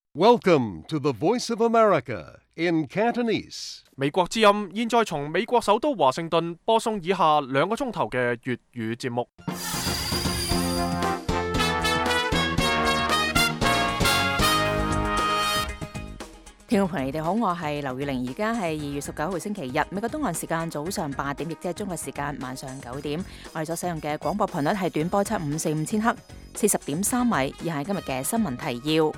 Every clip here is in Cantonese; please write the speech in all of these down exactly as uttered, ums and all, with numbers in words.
Welcome to the Voice of America in Cantonese. 美國之音現在從美國首都華盛頓播送以下兩個鐘頭嘅粵語節目。 聽眾朋友，你哋好，我係劉宇玲，而家係二月十九號星期日，美國東岸時間早上八點，亦即係中國時間晚上九點。我哋所使用嘅廣播頻率係短波七五四五千赫，四十點三米。以下係今日嘅新聞提要。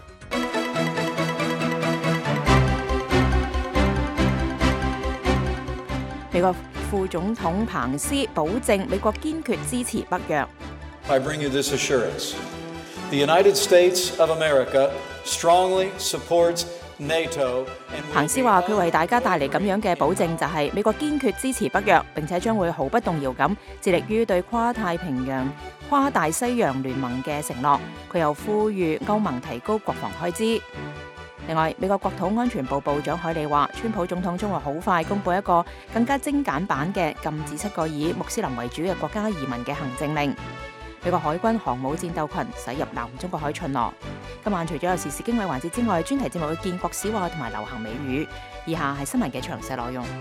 美國副總統彭斯保證美國堅決支持北約。 I bring you this assurance. The United States of America strongly supports NATO. 彭斯話：佢為大家帶嚟咁樣嘅保證，就係美國堅決支持北約，並且將會毫不動搖咁致力於對跨太平洋、跨大西洋聯盟嘅承諾。佢又呼籲歐盟提高國防開支。另外，美國國土安全部部長凱利話，川普總統將會好快公布一個更加精簡版嘅禁止七個以穆斯林為主嘅國家移民嘅行政令。美國海軍航母戰鬥群駛入南中國海巡邏。今晚除咗有時事經緯環節之外，專題節目會見國史話同埋流行美語。以下係新聞嘅詳細內容。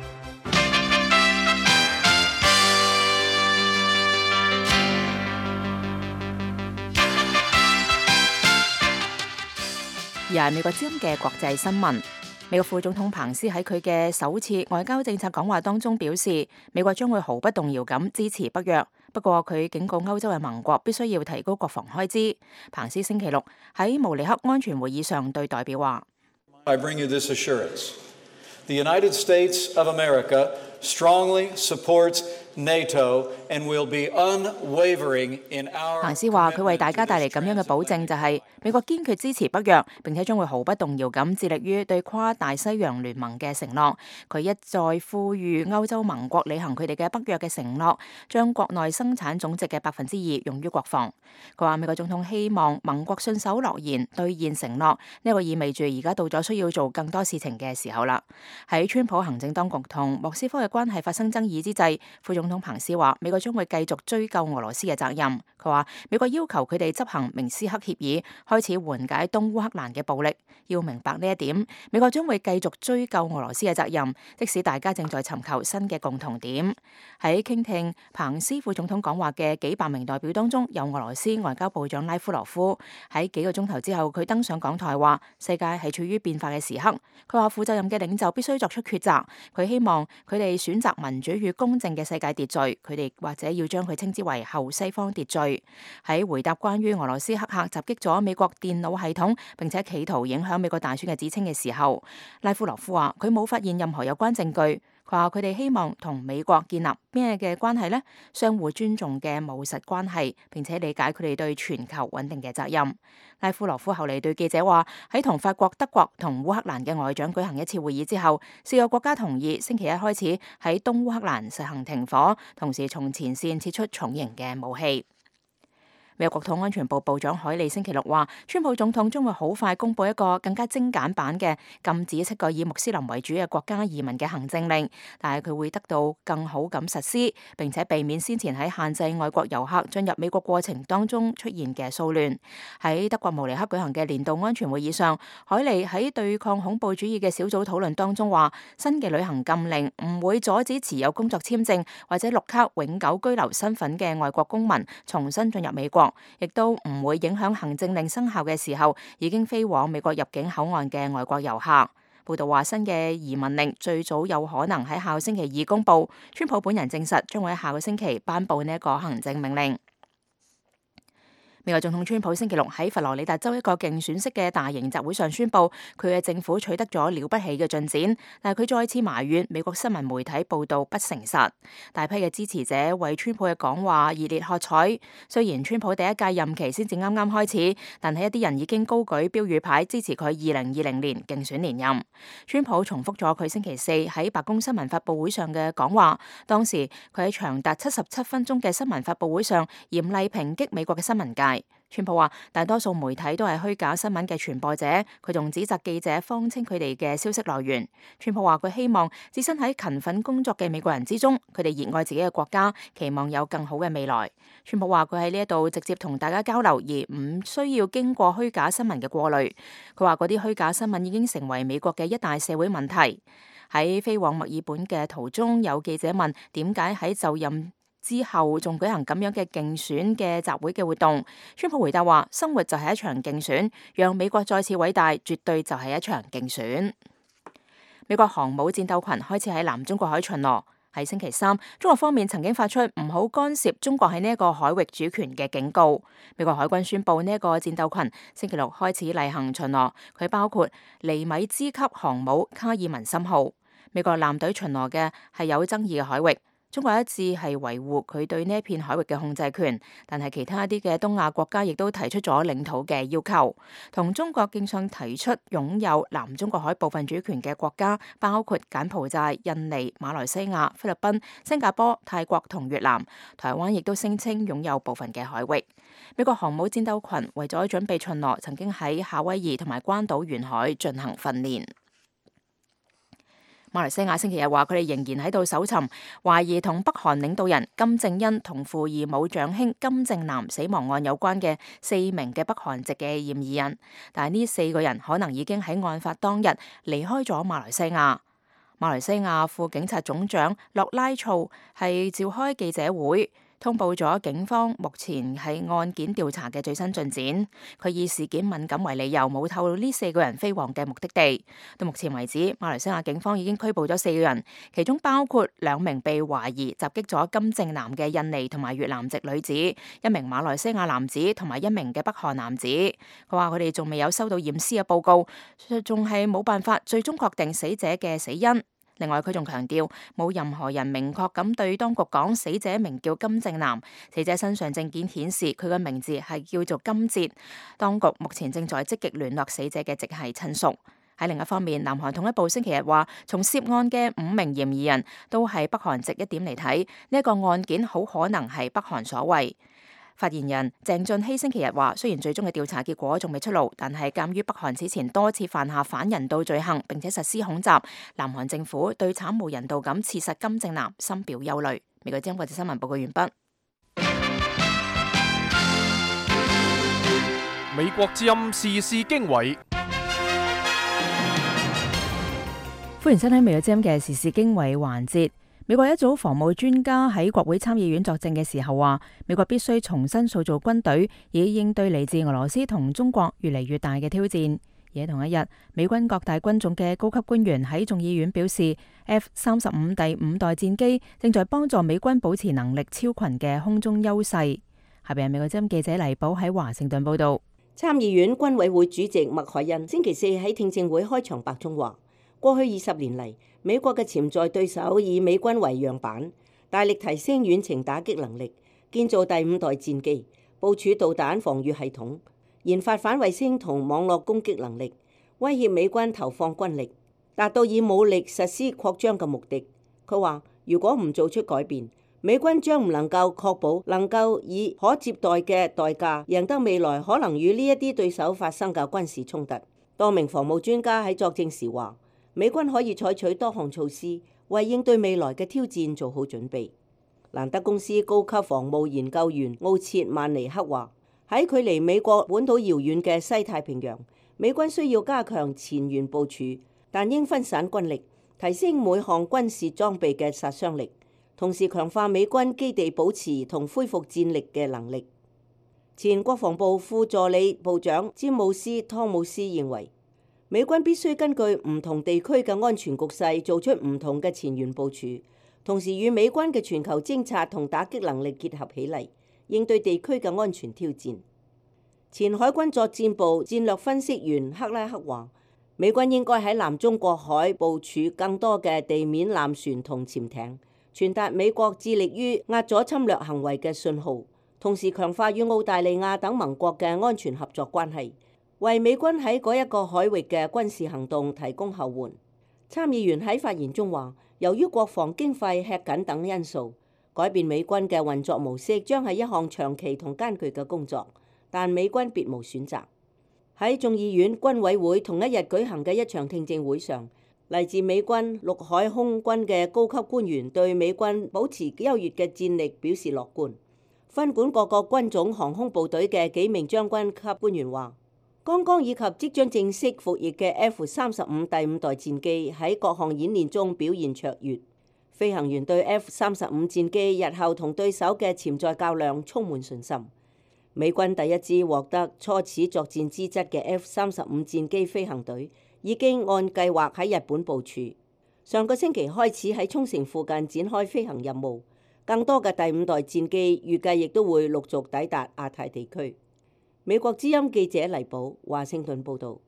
而係美國之音嘅國際新聞。美國副總統彭斯喺佢嘅首次外交政策講話當中表示，美國將會毫不動搖咁支持北約。不過佢警告歐洲嘅盟國必須要提高國防開支。彭斯星期六喺慕尼黑安全會議上對代表話： I bring you this assurance. The United States of America strongly supports NATO and will be unwavering in our。 彭斯話：佢為大家帶嚟咁樣嘅保證，就係美國堅決支持北約，並且將會毫不動搖咁致力於對跨大西洋聯盟嘅承諾。佢一再呼籲歐洲盟國履行佢哋嘅北約嘅承諾，將國內生產總值嘅百分之二用於國防。佢話美國總統希望盟國信守諾言，兌現承諾。呢、這個意味住而家到咗需要做更多事情嘅時候啦。喺川普行政當局同莫斯科嘅關係發生爭議之際，副總統彭斯話美國將會繼續追究俄羅斯嘅責任。佢話美國要求佢哋執行明斯克協議，開始緩解東烏克蘭嘅暴力。要明白呢一點，美國將會繼續追究俄羅斯嘅責任，即使大家正在尋求新嘅共同點。喺傾聽彭斯副總統講話嘅幾百名代表當中，有俄羅斯外交部長拉夫羅夫。喺幾個鐘頭之後，佢登上講台話世界係處於變化嘅時刻。佢話負責任嘅領袖必須作出抉擇。佢希望佢哋選擇民主與公正嘅世界秩序，佢哋或者要將佢稱之為後西方秩序。喺回答關於俄羅斯黑客襲擊咗美國電腦系統，並且企圖影響美國大選嘅指稱嘅時候，拉夫羅夫話佢冇發現任何有關證據。佢話佢哋希望同美國建立咩嘅關係呢？相互尊重嘅務實關係，並且理解佢哋對全球穩定嘅責任。拉夫羅夫後嚟對記者話：喺同法國、德國同烏克蘭嘅外長舉行一次會議之後，四個國家同意星期一開始喺東烏克蘭實行停火，同時從前線撤出重型嘅武器。美國國土安全部部長凱利星期六話，川普總統將會好快公布一個更加精簡版嘅禁止七個以穆斯林為主嘅國家移民嘅行政令，但係佢會得到更好咁實施，並且避免先前喺限制外國遊客進入美國過程當中出現嘅騷亂。喺德國慕尼黑舉行嘅年度安全會議上，凱利喺對抗恐怖主義嘅小組討論當中話，新嘅旅行禁令唔會阻止持有工作簽證或者綠卡永久居留身份嘅外國公民重新進入美國，亦都唔會影響行政令生效嘅時候已經飛往美國入境口岸嘅外國遊客。報道話，新嘅移民令最早有可能喺下個星期二公布。川普本人證實將會喺下個星期頒布呢一個行政命令。美國總統川普星期六喺佛羅里達州一個競選式嘅大型集會上宣布，佢嘅政府取得咗了不起嘅進展，但係佢再次埋怨美國新聞媒體報道不誠實。大批嘅支持者為川普嘅講話熱烈喝彩。雖然川普第一屆任期先至啱啱開始，但係一啲人已經高舉標語牌支持佢二零二零年競選連任。川普重複咗佢星期四喺白宮新聞發佈會上嘅講話，當時佢喺長達七十七分鐘嘅新聞發佈會上嚴厲抨擊美國嘅新聞界。 川普話大多數媒體都係虛假新聞嘅傳播者，佢仲指責記者謊稱佢哋嘅消息來源。川普話佢希望置身喺勤奮工作嘅美國人之中，佢哋熱愛自己嘅國家，期望有更好嘅未來。川普話佢喺呢一度直接同大家交流，而唔需要經過虛假新聞嘅過濾。佢話嗰啲虛假新聞已經成為美國嘅一大社會問題。喺飛往墨爾本嘅途中，有記者問點解喺就任之後仲舉行咁樣嘅競選嘅集會嘅活動。川普回答話：生活就係一場競選，讓美國再次偉大，絕對就係一場競選。美國航母戰鬥群開始喺南中國海巡邏。喺星期三，中國方面曾經發出唔好干涉中國喺呢一個海域主權嘅警告。美國海軍宣布呢一個戰鬥群星期六開始例行巡邏，佢包括尼米茲級航母卡爾文森號。美國艦隊巡邏嘅係有爭議嘅海域。中國一致係維護佢對呢一片海域嘅控制權，但係其他一啲嘅東亞國家亦都提出咗領土嘅要求。同中國競相提出擁有南中國海部分主權嘅國家包括柬埔寨、印尼、馬來西亞、菲律賓、新加坡、泰國同越南。台灣亦都聲稱擁有部分嘅海域。美國航母戰鬥群為咗準備巡邏，曾經喺夏威夷同埋關島沿海進行訓練。馬來西亞星期日話，佢哋仍然喺度搜尋懷疑同北韓領導人金正恩同父異母長兄金正男死亡案有關嘅四名嘅北韓籍嘅嫌疑人，但係呢四個人可能已經喺案發當日離開咗馬來西亞。馬來西亞副警察總長洛拉措係召開記者會，通報咗警方目前係案件調查嘅最新進展。佢以事件敏感為理由，冇透露呢四個人飛往嘅目的地。到目前為止，馬來西亞警方已經拘捕咗四個人，其中包括兩名被懷疑襲擊咗金正男嘅印尼同埋越南籍女子，一名馬來西亞男子同埋一名嘅北韓男子。佢話佢哋仲未有收到驗屍嘅報告，仲係冇辦法最終確定死者嘅死因。另外，佢仲強調冇任何人明確咁對當局講死者名叫金正男，死者身上證件顯示佢嘅名字係叫做金哲。當局目前正在積極聯絡死者嘅直系親屬。喺另一方面，南韓統一部星期日話，從涉案嘅五名嫌疑人都係北韓籍一點嚟睇，呢一個案件好可能係北韓所為。發言人鄭俊熙星期日話，雖然最終嘅調查結果仲未出爐，但係鑑於北韓此前多次犯下反人道罪行並且實施恐襲，南韓政府對慘無人道咁刺殺金正男深表憂慮。美國之音國際新聞報告完畢。 美國之音時事經緯， 歡迎收聽美國之音嘅時事經緯環節。美國一組防務專家喺國會參議院作證嘅時候話，美國必須重新塑造軍隊，以應對嚟自俄羅斯同中國越嚟越大嘅挑戰。而喺同一日，美軍各大軍種嘅高級官員喺眾議院表示 ，F 三十五第五代戰機正在幫助美軍保持能力超群嘅空中優勢。下邊係美國之音記者黎寶喺華盛頓報道。 參議院軍委會主席麥凱恩星期四喺聽證會開場白中話，過去二十年嚟，美國嘅潛在對手以美軍為樣板，大力提升遠程打擊能力，建造第五代戰機，部署導彈防禦系統，研發反衛星同網絡攻擊能力，威脅美軍投放軍力，達到以武力實施擴張嘅目的。佢話：如果唔做出改變，美軍將唔能夠確保能夠以可接待嘅代價贏得未來可能與呢一啲對手發生嘅軍事衝突。多名防務專家喺作證時話，美軍可以採取多項措施，為應對未來嘅挑戰做好準備。蘭德公司高級防務研究員奧切曼尼克話：喺距離美國本土遙遠嘅西太平洋，美軍需要加強前沿部署，但應分散軍力，提升每項軍事裝備嘅殺傷力，同時強化美軍基地保持同恢復戰力嘅能力。前國防部副助理部長詹姆斯·湯姆斯認為，美軍必須根據唔同地區嘅安全局勢做出唔同嘅前沿部署，同時與美軍嘅全球偵察同打擊能力結合起嚟，應對地區嘅安全挑戰。前海軍作戰部戰略分析員克拉克話，美軍應該喺南中國海部署更多嘅地面艦船同潛艇，傳達美國致力於壓阻侵略行為嘅信號，同時強化與澳大利亞等盟國嘅安全合作關係，為美軍喺嗰一個海域嘅軍事行動提供後援。參議員喺發言中話，由於國防經費吃緊等因素，改變美軍嘅運作模式將係一項長期同艱巨嘅工作。 但美軍別無選擇。喺眾議院軍委會同一日舉行嘅一場聽證會上，嚟自美軍陸海空軍嘅高級官員對美軍保持優越嘅戰力表示樂觀。分管各個軍種航空部隊嘅幾名將軍級官員話，剛剛以及即將正式服役嘅 F 三十五第五代戰機喺各項演練中表現卓越。飛行員對 F 三十五戰機日後同對手嘅潛在較量充滿信心。美軍第一支獲得初始作戰資質嘅 F 三十五戰機飛行隊已經按計劃喺日本部署，上個星期開始喺沖繩附近展開飛行任務。更多嘅第五代戰機預計亦都會陸續抵達亞太地區。美國之音記者黎寶華盛頓報導。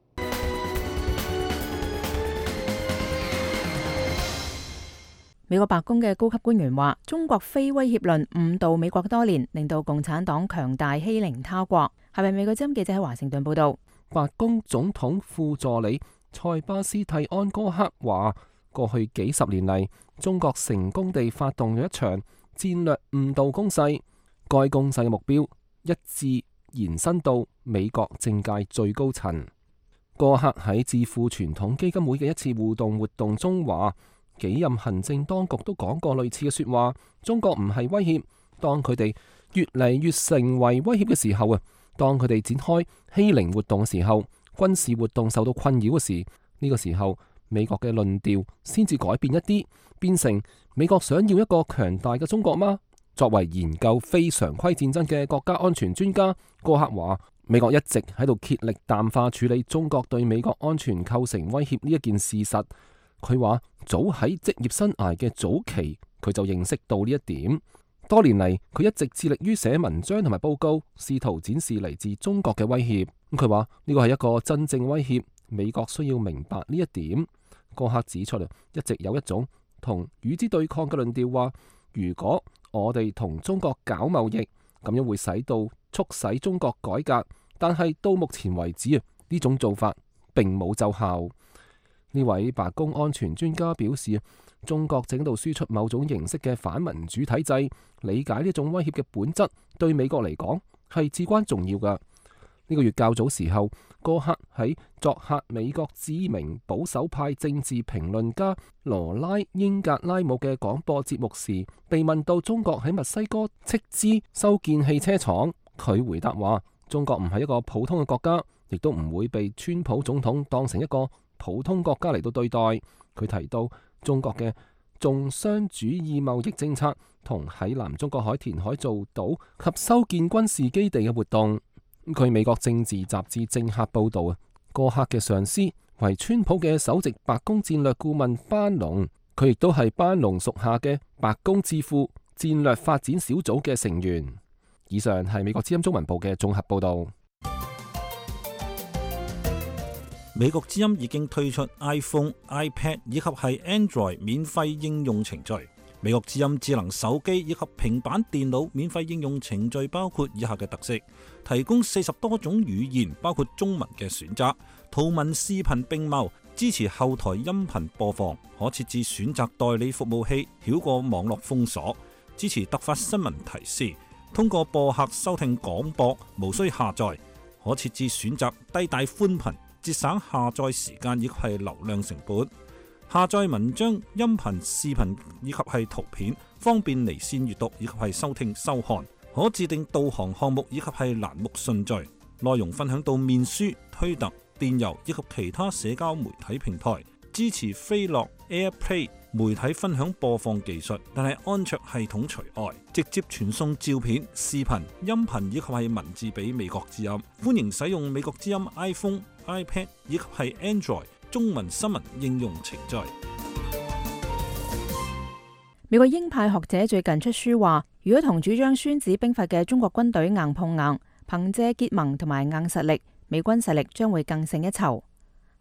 美國白宮嘅高級官員話，中國非威脅論誤導美國多年，令到共產黨強大欺凌他國。係咪美國之音記者喺華盛頓報導？ 白宮總統副助理塞巴斯蒂安哥克話，過去幾十年嚟，中國成功地發動咗一場戰略誤導攻勢，該攻勢嘅目標一致延伸到美國政界最高層。戈克喺智庫傳統基金會嘅一次互動活動中話，幾任行政當局都講過類似嘅說話，中國唔係威脅，當佢哋越嚟越成為威脅嘅時候啊，當佢哋展開欺凌活動嘅時候，軍事活動受到困擾嘅時，呢個時候美國嘅論調先至改變一啲，變成美國想要一個強大嘅中國嗎？作為研究非常規戰爭嘅國家安全專家，戈克話，美國一直喺度竭力淡化處理中國對美國安全構成威脅呢一件事實。佢話早喺職業生涯嘅早期，佢就認識到呢一點。多年嚟，佢一直致力於寫文章同埋報告，試圖展示嚟自中國嘅威脅。咁佢話呢個係一個真正威脅，美國需要明白呢一點。戈克指出，一直有一種同與之對抗嘅論調，話如果我哋同中國搞貿易，咁樣會使到促使中國改革。但係到目前為止啊，呢種做法並冇奏效。呢位白宮安全專家表示，中國正喺度輸出某種形式嘅反民主體制，理解呢種威脅嘅本質，對美國嚟講係至關重要㗎。呢個月較早時候，戈克喺作客美國知名保守派政治評論家羅拉英格拉姆嘅廣播節目時，被問到中國喺墨西哥斥資修建汽車廠，佢回答話：中國唔係一個普通嘅國家，亦都唔會被川普總統當成一個普通國家嚟到對待。佢提到中國嘅重商主義貿易政策同喺南中國海填海造島及修建軍事基地嘅活動。據美國政治雜誌政客報道啊，戈克嘅上司為川普嘅首席白宮戰略顧問班農，佢亦都係班農屬下嘅白宮智庫戰略發展小組嘅成員。以上係美國之音中文部嘅綜合報道。 美國之音已經推出 iPhone、iPad 以及係 Android 免費應用程序。美國之音智能手機以及平板電腦免費應用程序包括以下嘅特色：提供四十多種語言，包括中文嘅選擇，圖文視頻並茂，支持後台音頻播放，可設置選擇代理服務器，繞過網絡封鎖，支持突發新聞提示，通過播客收聽廣播，無需下載，可設置選擇低帶寬頻，節省下載時間以及係流量成本。下載文章、音頻、視頻以及係圖片，方便離線閱讀以及係收聽收看。可自定導航項目以及係欄目順序。內容分享到面書、推特、電郵以及其他社交媒體平台。支持飛樂 AirPlay 媒體分享播放技術，但係安卓系統除外。直接傳送照片、視頻、音頻以及係文字俾美國之音。歡迎使用美國之音 iPhone、iPad 以及係 Android中文新聞應用程序。 美國鷹派學者最近出書話，如果同主張孫子兵法嘅中國軍隊硬碰硬，憑借結盟同埋硬實力，美軍實力將會更勝一籌。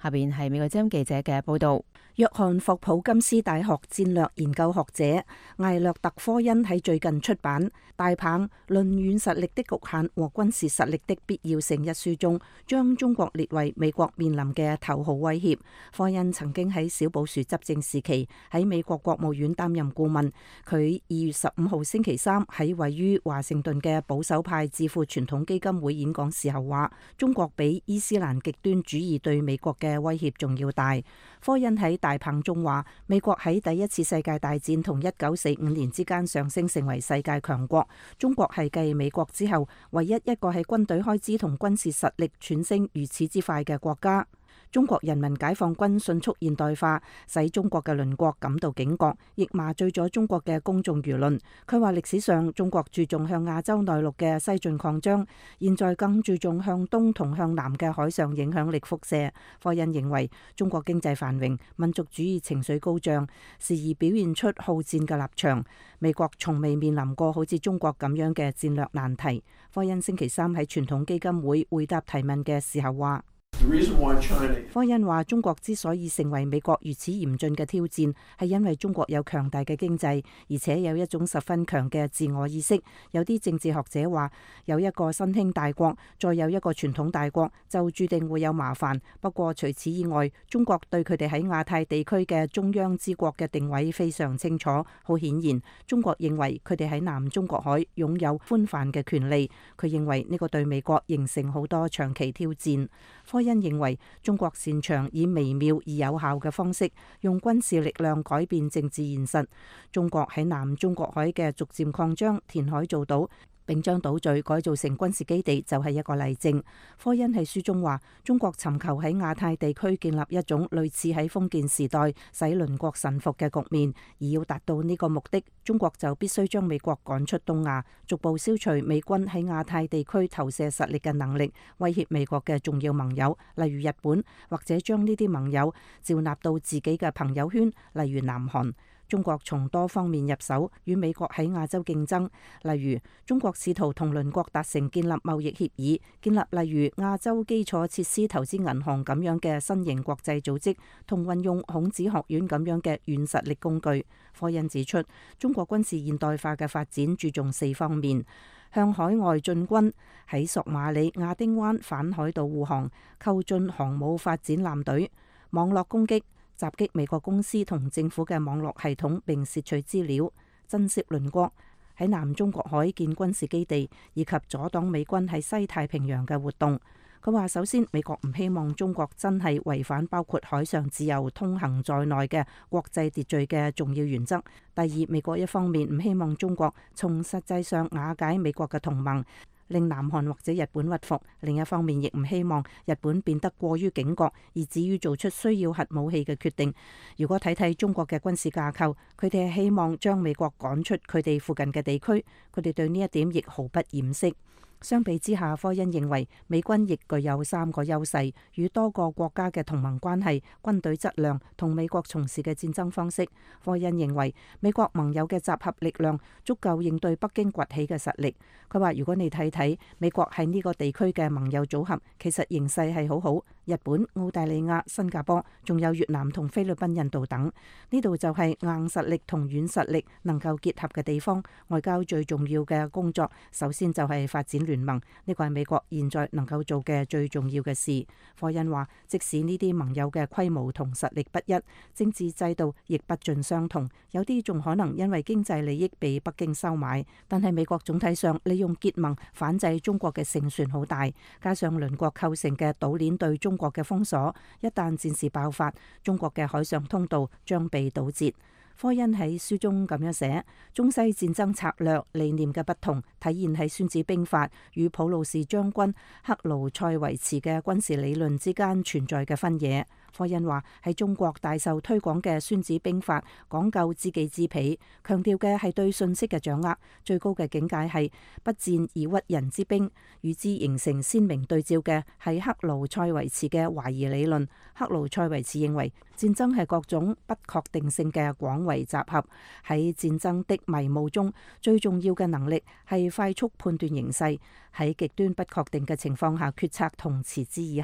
下邊係美國之音記者嘅報道。 約翰霍普金斯大學戰略研究學者艾略特科恩喺最近出版《大棒論軟實力的局限和軍事實力的必要性》一書中，將中國列為美國面臨嘅頭號威脅。科恩曾經喺小布殊執政時期喺美國國務院擔任顧問。佢二月十五號星期三喺位於華盛頓嘅保守派智庫傳統基金會演講時候話，中國比伊斯蘭極端主義對美國嘅威脅仲要大。科恩喺大棒中話，美國喺第一次世界大戰同一九四五年之間上升成為世界強國，中國係繼美國之後唯一一個喺軍隊開支同軍事實力竄升如此之快嘅國家。中國人民解放軍迅速現代化，使中國嘅鄰國感到警覺，亦麻醉咗中國嘅公眾輿論。佢話歷史上中國注重向亞洲內陸嘅西進擴張，現在更注重向東同向南嘅海上影響力輻射。科恩認為中國經濟繁榮，民族主義情緒高漲，時而表現出好戰嘅立場。美國從未面臨過好似中國咁樣嘅戰略難題。科恩星期三喺傳統基金會回答提問嘅時候話，科恩話：中國之所以成為美國如此嚴峻嘅挑戰，係因為中國有強大嘅經濟，而且有一種十分強嘅自我意識。有啲政治學者話，有一個新興大國，再有一個傳統大國，就注定會有麻煩。不過除此以外，中國對佢哋喺亞太地區嘅中央之國嘅定位非常清楚。好顯然，中國認為佢哋喺南中國海擁有寬泛嘅權利。佢認為呢個對美國形成好多長期挑戰。科恩認為中國擅長以微妙而有效嘅方式用軍事力量改變政治現實。中國喺南中國海嘅逐漸擴張，填海造島，並將島嶼改造成軍事基地，就係一個例證。科恩喺書中話，中國尋求喺亞太地區建立一種類似喺封建時代使鄰國臣服嘅局面，而要達到呢個目的，中國就必須將美國趕出東亞，逐步消除美軍喺亞太地區投射實力嘅能力，威脅美國嘅重要盟友，例如日本，或者將呢啲盟友召納到自己嘅朋友圈，例如南韓。中國從多方面入手，與美國喺亞洲競爭。例如，中國試圖同鄰國達成建立貿易協議，建立例如亞洲基礎設施投資銀行咁樣嘅新型國際組織，同運用孔子學院咁樣嘅軟實力工具。科恩指出，中國軍事現代化嘅發展注重四方面：向海外進軍，喺索馬里、亞丁灣反海盜護航，構進航母發展艦隊；網絡攻擊，襲擊美國公司同政府嘅網絡系統並竊取資料；震懾鄰國，喺南中國海建軍事基地，以及阻擋美軍喺西太平洋嘅活動。佢話：首先，美國唔希望中國真係違反包括海上自由通行在內嘅國際秩序嘅重要原則；第二，美國一方面唔希望中國從實際上瓦解美國嘅同盟，令南韓或者日本屈服；另一方面，亦唔希望日本變得過於警覺，以至於做出需要核武器嘅決定。如果睇睇中國嘅軍事架構，佢哋係希望將美國趕出佢哋附近嘅地區，佢哋對呢一點亦毫不掩飾。相比之下，科恩認為美軍亦具有三個優勢：與多個國家嘅同盟關係、軍隊質量同美國從事嘅戰爭方式。科恩認為美國盟友嘅集合力量足夠應對北京崛起嘅實力。佢話：如果你睇睇美國喺呢個地區嘅盟友組合，其實形勢係好好。日本、澳大利亞、新加坡，仲有越南同菲律賓、印度等，呢度就係硬實力同軟實力能夠結合嘅地方。外交最重要嘅工作，首先就係發展聯盟，呢個係美國現在能夠做嘅最重要嘅事。科恩話，即使呢啲盟友嘅規模同實力不一，政治制度亦不盡相同，有啲仲可能因為經濟利益被北京收買，但係美國總體上利用結盟反制中國嘅勝算好大，加上鄰國構成嘅島鏈對中國嘅封鎖，一旦戰事爆發，中國嘅海上通道將被堵截。科恩喺書中咁樣寫：中西戰爭策略理念嘅不同，體現喺《孫子兵法》與普魯士將軍克勞塞維茨嘅軍事理論之間存在嘅分野。科恩話：喺中國大受推廣嘅《孫子兵法》講究知己知彼，強調嘅係對信息嘅掌握，最高嘅境界係不戰而屈人之兵。與之形成鮮明對照嘅係克勞塞維茨嘅懷疑理論。克勞塞維茨認為戰爭係各種不確定性嘅廣為集合，喺戰爭的迷霧中，最重要嘅能力係快速判斷形勢，喺極端不確定嘅情況下決策同持之以恆。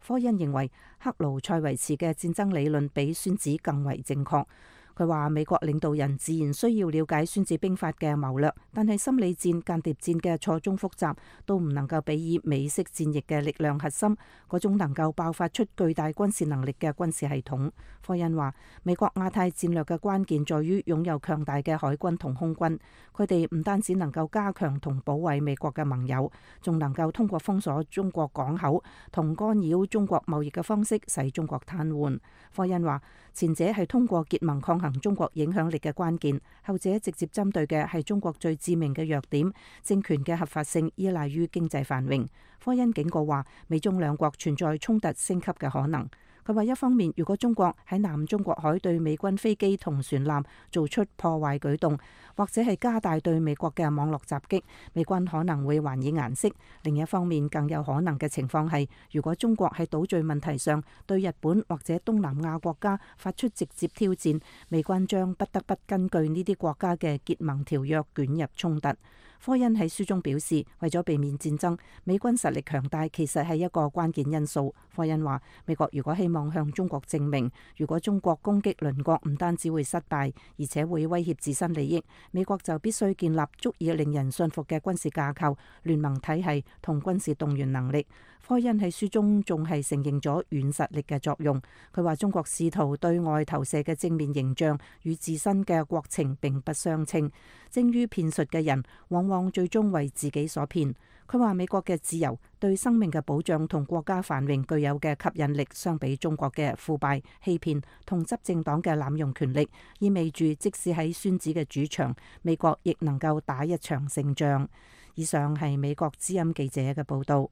科恩認為克勞塞維茨嘅戰爭理論比孫子更為正確。佢話美國領導人自然需要了解孫子兵法嘅謀略，但係心理戰、間諜戰嘅錯綜複雜都唔能夠比擬美式戰役嘅力量核心嗰種能夠爆發出巨大軍事能力嘅軍事系統。科恩話美國亞太戰略嘅關鍵在於擁有強大嘅海軍同空軍，佢哋唔單止能夠加強同保衛美國嘅盟友，仲能夠通過封鎖中國港口同干擾中國貿易嘅方式使中國癱瘓。科恩話前者係通過結盟抗衡中國影響力嘅關鍵，後者直接針對嘅係中國最致命嘅弱點，政權嘅合法性依賴於經濟繁榮。科恩警告話美中兩國存在衝突升級嘅可能。佢話一方面，如果中國喺南中國海對美軍飛機同船艦做出破壞舉動，或者係加大對美國嘅網絡襲擊，美軍可能會還以顏色。另一方面，更有可能嘅情況係，如果中國喺島嶼問題上對日本或者東南亞國家發出直接挑戰，美軍將不得不根據呢啲國家嘅結盟條約捲入衝突。科恩喺書中表示，為咗避免戰爭，美軍實力強大其實係一個關鍵因素。科恩話，美國如果希望向中國證明，如果中國攻擊鄰國唔單止會失敗，而且會威脅自身利益，美國就必須建立足以令人信服嘅軍事架構、聯盟體系同軍事動員能力。科恩喺書中仲係承認咗軟實力嘅作用。佢話中國試圖對外投射嘅正面形象與自身嘅國情並不相稱，精於騙術嘅人往往最終為自己所騙。佢話美國嘅自由、對生命嘅保障同國家繁榮具有嘅吸引力，相比中國嘅腐敗、欺騙同執政黨嘅濫用權力，意味住即使喺孫子嘅主場，美國亦能夠打一場勝仗。以上係美國之音記者嘅報道。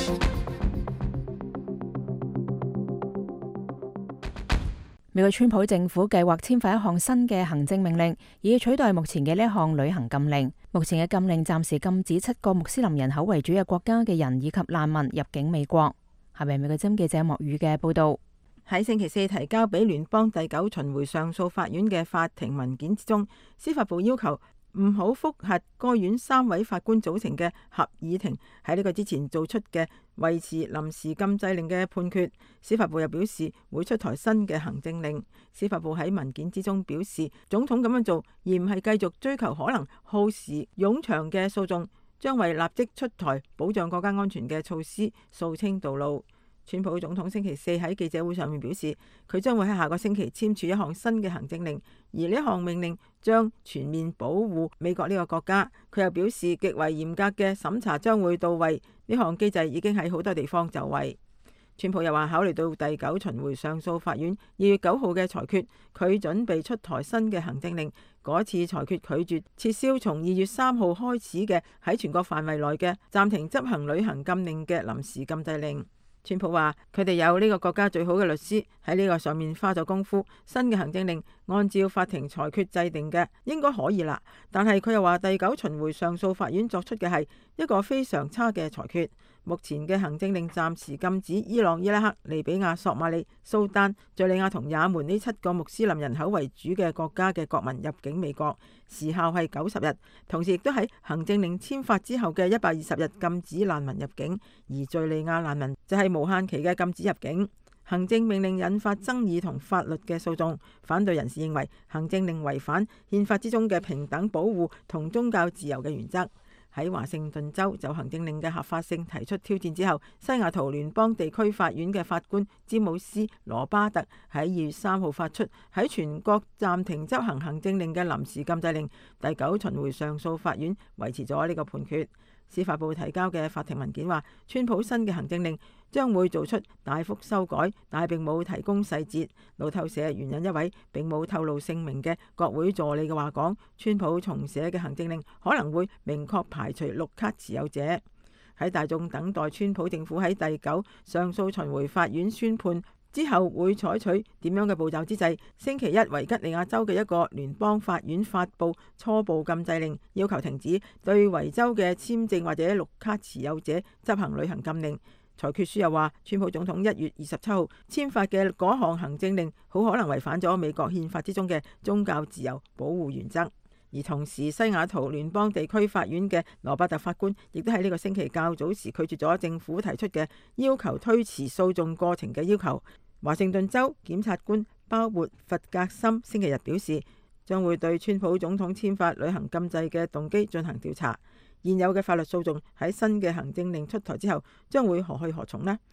美國川普政府計劃簽發一項新嘅行政命令，以取代目前嘅呢一項旅行禁令。目前嘅禁令暫時禁止七個穆斯林人口為主嘅國家嘅人以及難民入境美國。下面美國之音記者莫宇嘅報道。 喺星期四提交俾聯邦第九巡迴上訴法院嘅法庭文件之中，司法部要求唔好覆核該院三位法官組成嘅合議庭喺呢個之前做出嘅維持臨時禁制令嘅判決。司法部又表示會出台新嘅行政令。司法部喺文件之中表示，總統咁樣做而唔係繼續追求可能耗時冗長嘅訴訟，將為立即出台保障國家安全嘅措施掃清道路。川普總統星期四喺記者會上面表示，佢將會喺下個星期簽署一項新嘅行政令，而呢項命令將全面保護美國呢個國家。佢又表示，極為嚴格嘅審查將會到位，呢項機制已經喺好多地方就位。川普又話，考慮到第九巡迴上訴法院二月九號嘅裁決，佢準備出台新嘅行政令。嗰次裁決拒絕撤銷從二月三號開始嘅喺全國範圍內嘅暫停執行旅行禁令嘅臨時禁制令。川普話佢哋有呢個國家最好嘅律師喺呢個上面花咗功夫，新嘅行政令按照法庭裁決制定嘅應該可以啦。但係佢又話第九巡迴上訴法院作出嘅係一個非常差嘅裁決。目前嘅行政令暫時禁止伊朗、伊拉克、利比亞、索馬里、蘇丹、敘利亞同也門呢七個穆斯林人口為主嘅國家嘅國民入境美國，時效係九十日。同時亦都喺行政令簽發之後嘅一百二十日禁止難民入境，而敘利亞難民就係無限期嘅禁止入境。行政命令引發爭議同法律嘅訴訟，反對人士認為行政令違反憲法之中嘅平等保護同宗教自由嘅原則。喺華盛頓州就行政令嘅合法性提出挑戰之後，西雅圖聯邦地區法院嘅法官詹姆斯羅巴特喺二月三號發出喺全國暫停執行行政令嘅臨時禁制令。第九巡迴上訴法院維持咗呢個判決。司法部提交嘅法庭文件話，川普新嘅行政令將會做出大幅修改，但係並冇提供細節。路透社援引一位並冇透露姓名嘅國會助理嘅話講，川普重寫嘅行政令可能會明確排除綠卡持有者。喺大眾等待川普政府喺第九上訴巡迴法院宣判之後會採取點樣嘅步驟之際，星期一維吉尼亞州嘅一個聯邦法院發布初步禁制令，要求停止對維州嘅簽證或者綠卡持有者執行旅行禁令。裁決書又話，川普總統一月二十七號簽發嘅嗰項行政令好可能違反咗美國憲法之中嘅宗教自由保護原則。 而同時，西雅圖聯邦地區法院嘅羅伯特法官亦都喺呢個星期較早時拒絕咗政府提出嘅要求推遲訴訟過程嘅要求。華盛頓州檢察官鮑勃弗格森星期日表示，將會對川普總統簽發旅行禁制嘅動機進行調查。現有嘅法律訴訟喺新嘅行政令出台之後，將會何去何從呢？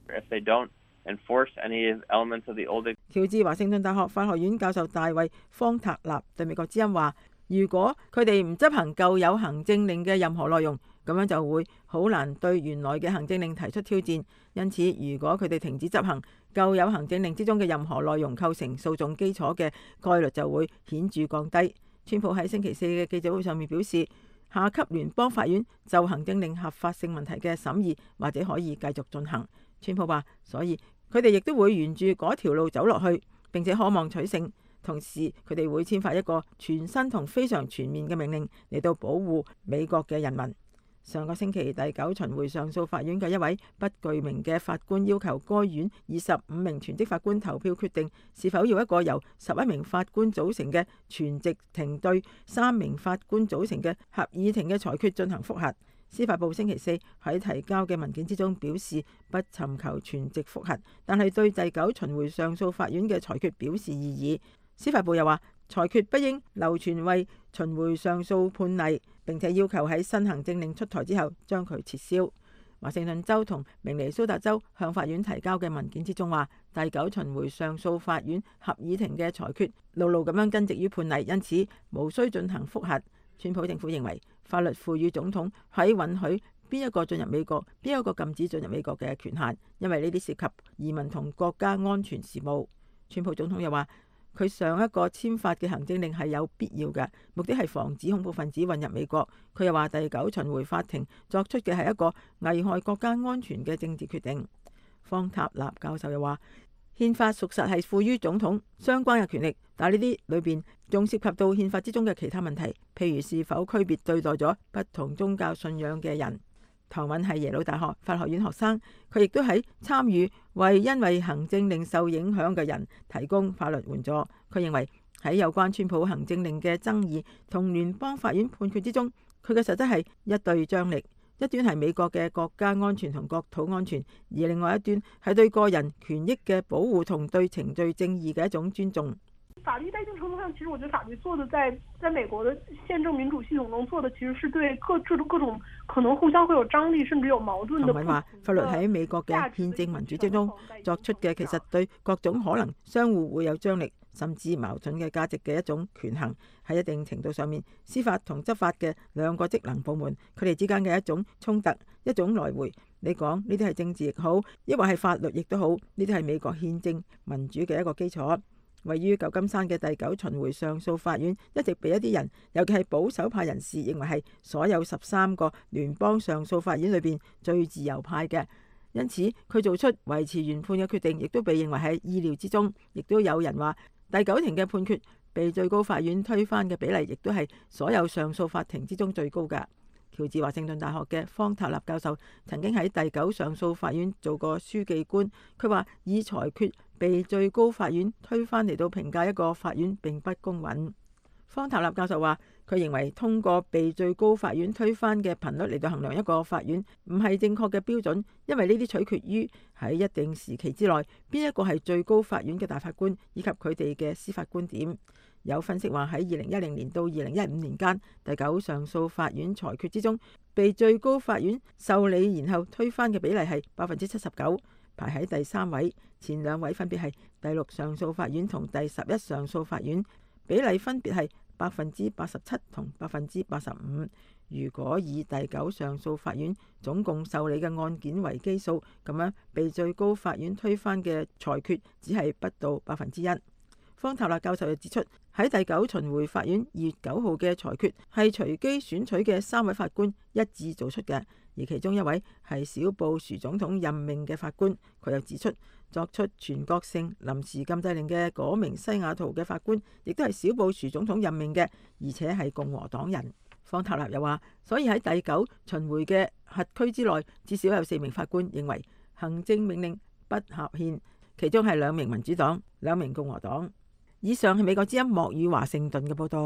喬治華盛頓大學法學院教授大衛方塔納對美國之音話，如果佢哋唔執行舊有行政令嘅任何內容，咁樣就會好難對原來嘅行政令提出挑戰。因此，如果佢哋停止執行舊有行政令之中嘅任何內容構成訴訟基礎嘅概率就會顯著降低。川普喺星期四嘅記者會上面表示，下級聯邦法院就行政令合法性問題嘅審議或者可以繼續進行。川普話，所以佢哋亦都會沿住嗰條路走落去，並且渴望取勝。同時，佢哋會簽發一個全新同非常全面嘅命令嚟到保護美國嘅人民。上個星期第九巡迴上訴法院嘅一位不具名嘅法官要求該院二十五名全職法官投票決定是否要一個由十一名法官組成嘅全席庭對三名法官組成嘅合議庭嘅裁決進行覆核。司法部星期四喺提交嘅文件之中表示不尋求全席覆核，但係對第九巡迴上訴法院嘅裁決表示異議。司法部又話，裁決不應流傳為巡迴上訴判例，並且要求喺新行政令出台之後將佢撤銷。華盛頓州同明尼蘇達州向法院提交嘅文件之中話，第九巡迴上訴法院合議庭嘅裁決牢牢咁樣根植於判例，因此無需進行覆核。川普政府認為法律賦予總統喺允許邊一個進入美國，邊一個禁止進入美國嘅權限，因為呢啲涉及移民同國家安全事務。川普總統又話，佢上一個簽發嘅行政令係有必要嘅，目的係防止恐怖分子混入美國。佢又話，第九巡迴法庭作出嘅係一個危害國家安全嘅政治決定。方塔納教授又話，憲法屬實係賦予總統相關嘅權力，但係呢啲裏邊仲涉及到憲法之中嘅其他問題，譬如是否區別對待咗不同宗教信仰嘅人。唐敏係耶魯大學法學院學生，佢亦都喺參與為因為行政令受影響嘅人提供法律援助。佢認為喺有關川普行政令嘅爭議同聯邦法院判決之中，佢嘅實質係一對張力，一端係美國嘅國家安全同國土安全，而另外一端係對個人權益嘅保護同對程序正義嘅一種尊重。 法律在一定程度上，其實我覺得法律做的在在美國的憲政民主系統中做的，其實是對各各種各種可能互相會有張力，甚至有矛盾的。同埋話，法律喺美國嘅憲政民主之中作出嘅，其實對各種可能相互會有張力甚至矛盾嘅價值嘅一種權衡。喺一定程度上面，司法同執法嘅兩個職能部門，佢哋之間嘅一種衝突，一種來回。你講呢啲係政治亦好，抑或係法律亦都好，呢啲係美國憲政民主嘅一個基礎。位於舊金山嘅第九巡迴上訴法院一直被一啲人，尤其係保守派人士，認為係所有十三個聯邦上訴法院裏邊最自由派嘅，因此佢做出維持原判嘅決定，亦都被認為喺意料之中。亦都有人話，第九庭嘅判決被最高法院推翻嘅比例，亦都係所有上訴法庭之中最高嘅。喬治華盛頓大學嘅方塔納教授曾經喺第九上訴法院做過書記官，佢話以裁決被最高法院推翻嚟到評價一個法院並不公允。方塔納教授話，佢認為通過被最高法院推翻嘅頻率嚟到衡量一個法院唔係正確嘅標準，因為呢啲取決於喺一定時期之內邊一個係最高法院嘅大法官以及佢哋嘅司法觀點。有分析話，喺二零一零年到二零一五年間，第九上訴法院裁決之中，被最高法院受理然後推翻嘅比例係百分之七十九，排喺第三位。前兩位分別係第六上訴法院同第十一上訴法院，比例分別係百分之八十七同百分之八十五。如果以第九上訴法院總共受理嘅案件為基數，咁樣被最高法院推翻嘅裁決只係不到百分之一。方塔納教授又指出，喺第九巡迴法院二月九號嘅裁決係隨機選取嘅三位法官一致做出嘅，而其中一位係小布殊總統任命嘅法官。佢又指出，作出全國性臨時禁制令嘅嗰名西雅圖嘅法官，亦都係小布殊總統任命嘅，而且係共和黨人。方塔納又話，所以喺第九巡迴嘅轄區之內，至少有四名法官認為行政命令不合憲，其中係兩名民主黨、兩名共和黨。以上係美國之音莫語華盛頓嘅報道。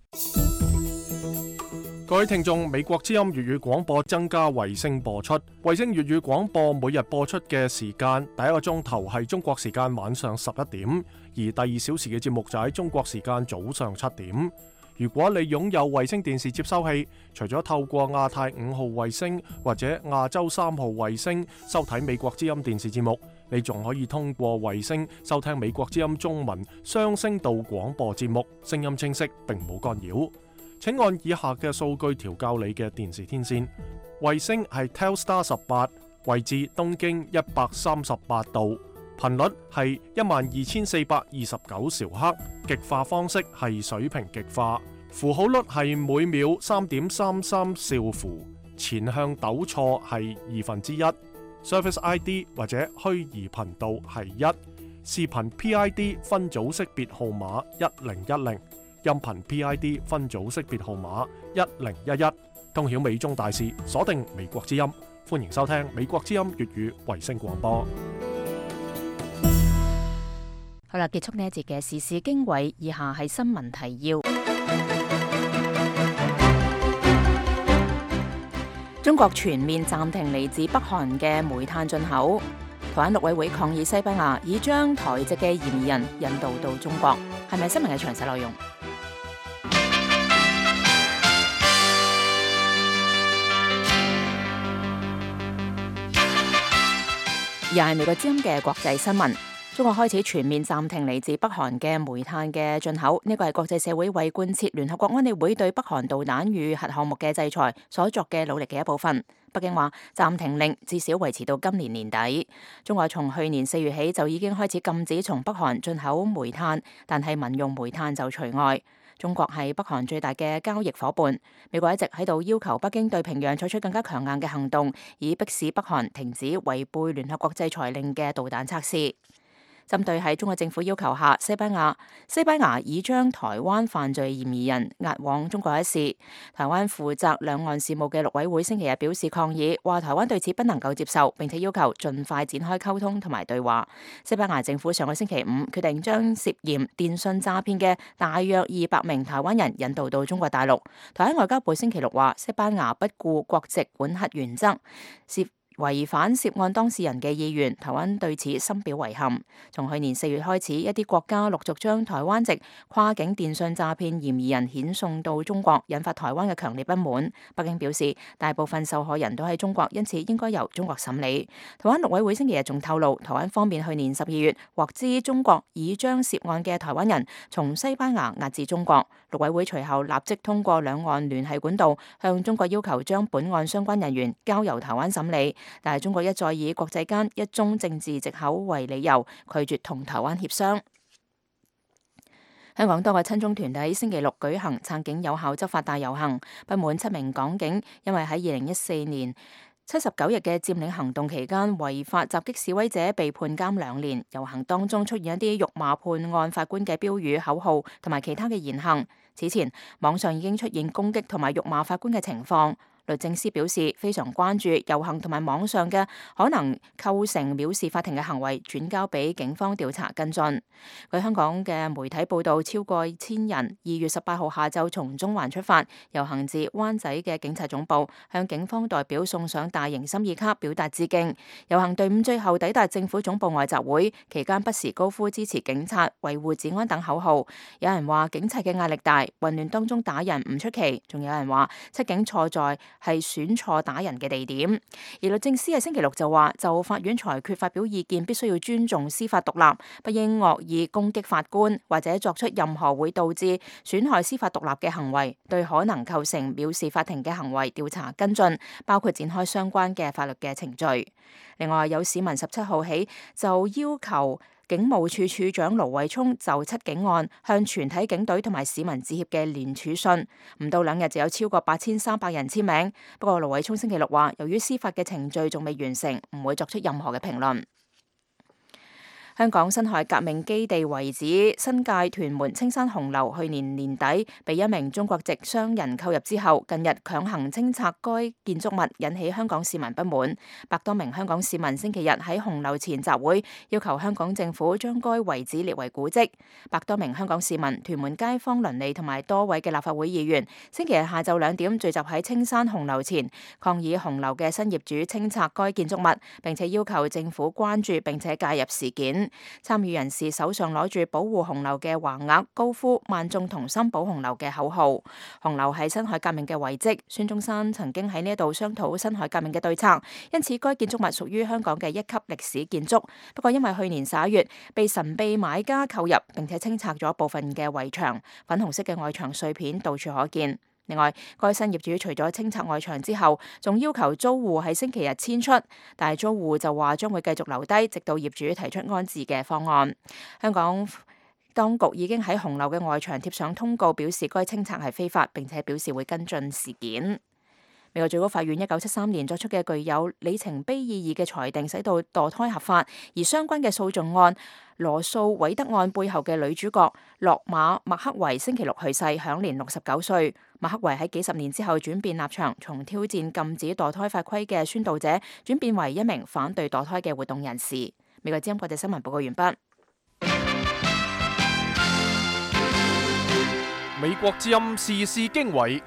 各位聽眾，美國之音粵語廣播增加衛星播出。衛星粵語廣播每日播出嘅時間，第一個鐘頭係中國時間晚上十一點，而第二小時嘅節目就喺中國時間早上七點。如果你擁有衛星電視接收器，除咗透過亞太五號衛星或者亞洲三號衛星收睇美國之音電視節目，你仲可以通過衛星收聽美國之音中文雙聲道廣播節目，聲音清晰並冇干擾。請按以下嘅數據調校你嘅電視天線。衛星係 Telstar 十八，位置東經一百三十八度，頻率係一萬二千四百二十九兆赫，極化方式係水平極化，符號率係每秒三點三三兆符，前向抖錯係二分之一，Service I D 或者虛擬頻道係一，視頻 P I D 分組識別號碼一零一零。音頻 P I D 分組識別號碼一零一一，通曉美中大事，鎖定美國之音，歡迎收聽美國之音粵語衛星廣播。 好啦，結束呢一節嘅時事經緯，以下係新聞提要。中國全面暫停嚟自北韓嘅煤炭進口。台灣陸委會抗議西班牙已將台籍嘅嫌疑人引渡到中國，係咪新聞嘅詳細內容？而係美國之音嘅國際新聞，中國開始全面暫停嚟自北韓嘅煤炭嘅進口，呢個係國際社會為貫徹聯合國安理會對北韓導彈與核項目嘅制裁所作嘅努力嘅一部分。北京話暫停令至少維持到今年年底。中國從去年四月起就已經開始禁止從北韓進口煤炭，但係民用煤炭就除外。中國係北韓最大嘅交易夥伴，美國一直喺度要求北京對平壤採取更加強硬嘅行動，以迫使北韓停止違背聯合國制裁令嘅導彈測試。針對喺中國政府要求下，西班牙西班牙已將台灣犯罪嫌疑人押往中國一事，台灣負責兩岸事務嘅陸委會星期日表示抗議，話台灣對此不能夠接受，並且要求盡快展開溝通同埋對話。西班牙政府上個星期五決定將涉嫌電信詐騙嘅大約二百名台灣人引渡到中國大陸。台灣外交部星期六話，西班牙不顧國籍管轄原則，涉違反涉案當事人嘅意願，台灣對此深表遺憾。從去年四月開始，一啲國家陸續將台灣籍跨境電信詐騙嫌疑人遣送到中國，引發台灣嘅強烈不滿。北京表示，大部分受害人都喺中國，因此應該由中國審理。台灣陸委會星期日仲透露，台灣方面去年十二月獲知中國已將涉案嘅台灣人從西班牙押至中國，陸委會隨後立即通過兩岸聯繫管道向中國要求將本案相關人員交由台灣審理。但係中國一再以國際間一宗政治藉口為理由，拒絕同台灣協商。香港多個親中團體星期六舉行撐警有效執法大遊行，不滿七名港警因為喺二零一四年七十九日嘅佔領行動期間違法襲擊示威者被判監兩年。遊行當中出現一啲辱罵判案法官嘅標語、口號同埋其他嘅言行。此前網上已經出現攻擊同埋辱罵法官嘅情況。律政司表示非常關注遊行同埋網上嘅可能構成藐視法庭嘅行為，轉交俾警方調查跟進。據香港嘅媒體報道，超過千人二月十八號下晝從中環出發，遊行至灣仔嘅警察總部，向警方代表送上大型心意卡，表達致敬。遊行隊伍最後抵達政府總部外集會，期間不時高呼支持警察、維護治安等口號。有人話警察嘅壓力大，混亂當中打人唔出奇，仲有人話七警錯在係選錯打人嘅地點。而律政司喺星期六就話，就法院裁決發表意見，必須要尊重司法獨立，不應惡意攻擊法官或者作出任何會導致損害司法獨立嘅行為，對可能構成藐視法庭嘅行為調查跟進，包括展開相關嘅法律嘅程序。另外，有市民十七號起就要求警務處處長盧偉聰就七警案向全體警隊同埋市民致歉嘅聯署信，唔到兩日就有超過八千三百人簽名。不過盧偉聰星期六話，由於司法嘅程序仲未完成，唔會作出任何嘅評論。 香港辛亥革命基地遺址新界屯門青山紅樓去年年底被一名中國籍商人購入之後，近日強行清拆該建築物，引起香港市民不滿。百多名香港市民星期日喺紅樓前集會，要求香港政府將該遺址列為古蹟。百多名香港市民、屯門街坊鄰里同埋多位嘅立法會議員，星期日下晝兩點聚集喺青山紅樓前，抗議紅樓嘅新業主清拆該建築物，並且要求政府關注並且介入事件。參與人士手上攞住保護紅樓嘅橫額，高呼萬眾同心保紅樓嘅口號。紅樓係辛亥革命嘅遺跡，孫中山曾經喺呢一度商討辛亥革命嘅對策，因此該建築物屬於香港嘅一級歷史建築。不過因為去年十一月被神秘買家購入，並且清拆咗部分嘅圍牆，粉紅色嘅外牆碎片到處可見。另外，該新業主除咗清拆外牆之後，仲要求租戶喺星期日遷出，但係租戶就話將會繼續留低，直到業主提出安置嘅方案。香港當局已經喺紅樓嘅外牆貼上通告，表示該清拆係非法，並且表示會跟進事件。美國最高法院一九七三年作出嘅具有里程碑意義嘅裁定，使到墮胎合法，而相關嘅訴訟案羅素韋德案背後嘅女主角洛馬麥克維星期六去世，享年六十九歲。麥克維喺幾十年之後轉變立場，從挑戰禁止墮胎法規嘅宣導者，轉變為一名反對墮胎嘅活動人士。美國之音國際新聞報告完畢。 美國之音時事經緯。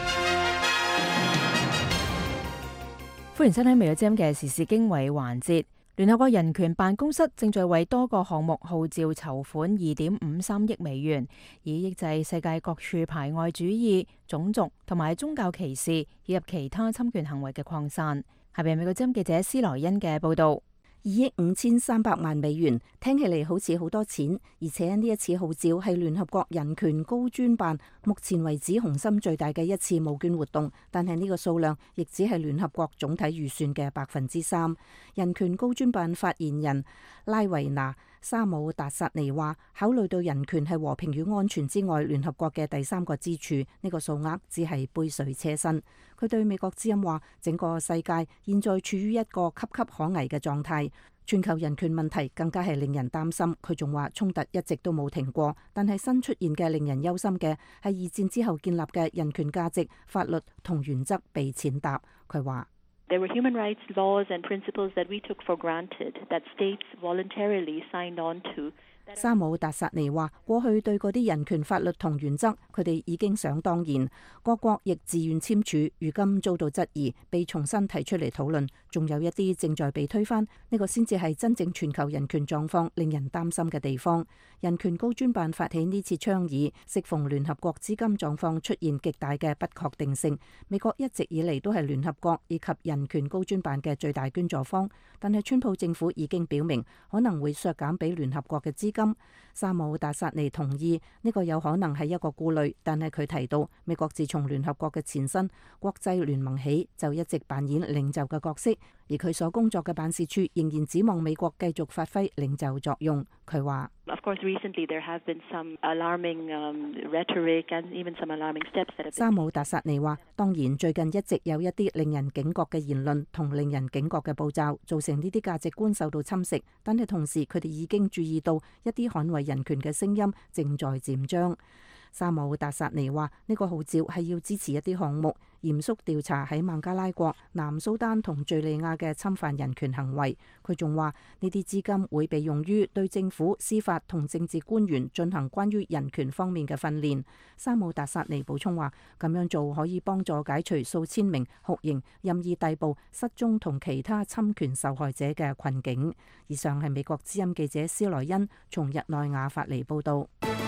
歡迎收聽《美國之音》嘅時事經緯環節。聯合國人權辦公室正在為多個項目號召籌款二點五三億美元，以抑制世界各處排外主義、種族同埋宗教歧視以及其他侵權行為嘅擴散。下邊美國之音記者斯萊恩嘅報道。 二億五千三百萬美元聽起嚟好似好多錢，而且呢一次號召係聯合國人權高專辦目前為止雄心最大嘅一次募捐活動，但係呢個數量亦只係聯合國總體預算嘅百分之三。人權高專辦發言人拉維娜沙姆達薩尼話，考慮到人權係和平與安全之外聯合國嘅第三個支柱，呢個數額只係杯水車薪。佢對美國之音話，整個世界現在處於一個岌岌可危嘅狀態，全球人權問題更加係令人擔心。佢仲話衝突一直都冇停過，但係新出現嘅令人憂心嘅係二戰之後建立嘅人權價值、法律同原則被踐踏。佢話 There were human rights laws and principles that we took for granted, that states voluntarily signed on to. 沙姆達薩尼話，過去對嗰啲人權法律同原則，佢哋已經想當然，各國亦自願簽署，如今遭到質疑，被重新提出嚟討論，仲有一啲正在被推翻，呢個先至係真正全球人權狀況令人擔心嘅地方。人權高專辦發起呢次倡議，適逢聯合國資金狀況出現極大嘅不確定性。美國一直以嚟都係聯合國以及人權高專辦嘅最大捐助方，但係川普政府已經表明可能會削減俾聯合國嘅資金。沙姆達薩尼同意呢個有可能係一個顧慮，但係佢提到美國自從聯合國嘅前身國際聯盟起就一直扮演領袖嘅角色，而佢所工作嘅辦事處仍然指望美國繼續發揮領袖作用。佢話 Of course, recently there have been some alarming rhetoric and even some alarming steps that have been. 沙姆達薩尼話，當然最近一直有一啲令人警覺嘅言論同令人警覺嘅步驟，造成呢啲價值觀受到侵蝕。但係同時，佢哋已經注意到一啲捍衛人權嘅聲音正在漸張。沙姆達薩尼話，呢個號召係要支持一啲項目，嚴肅調查喺孟加拉國、南蘇丹同敘利亞嘅侵犯人權行為。佢仲話呢啲資金會被用於對政府、司法同政治官員進行關於人權方面嘅訓練。沙姆達薩尼補充話，咁樣做可以幫助解除數千名酷刑、任意逮捕、失蹤同其他侵權受害者嘅困境。以上係美國之音記者斯萊恩從日內瓦發嚟報道。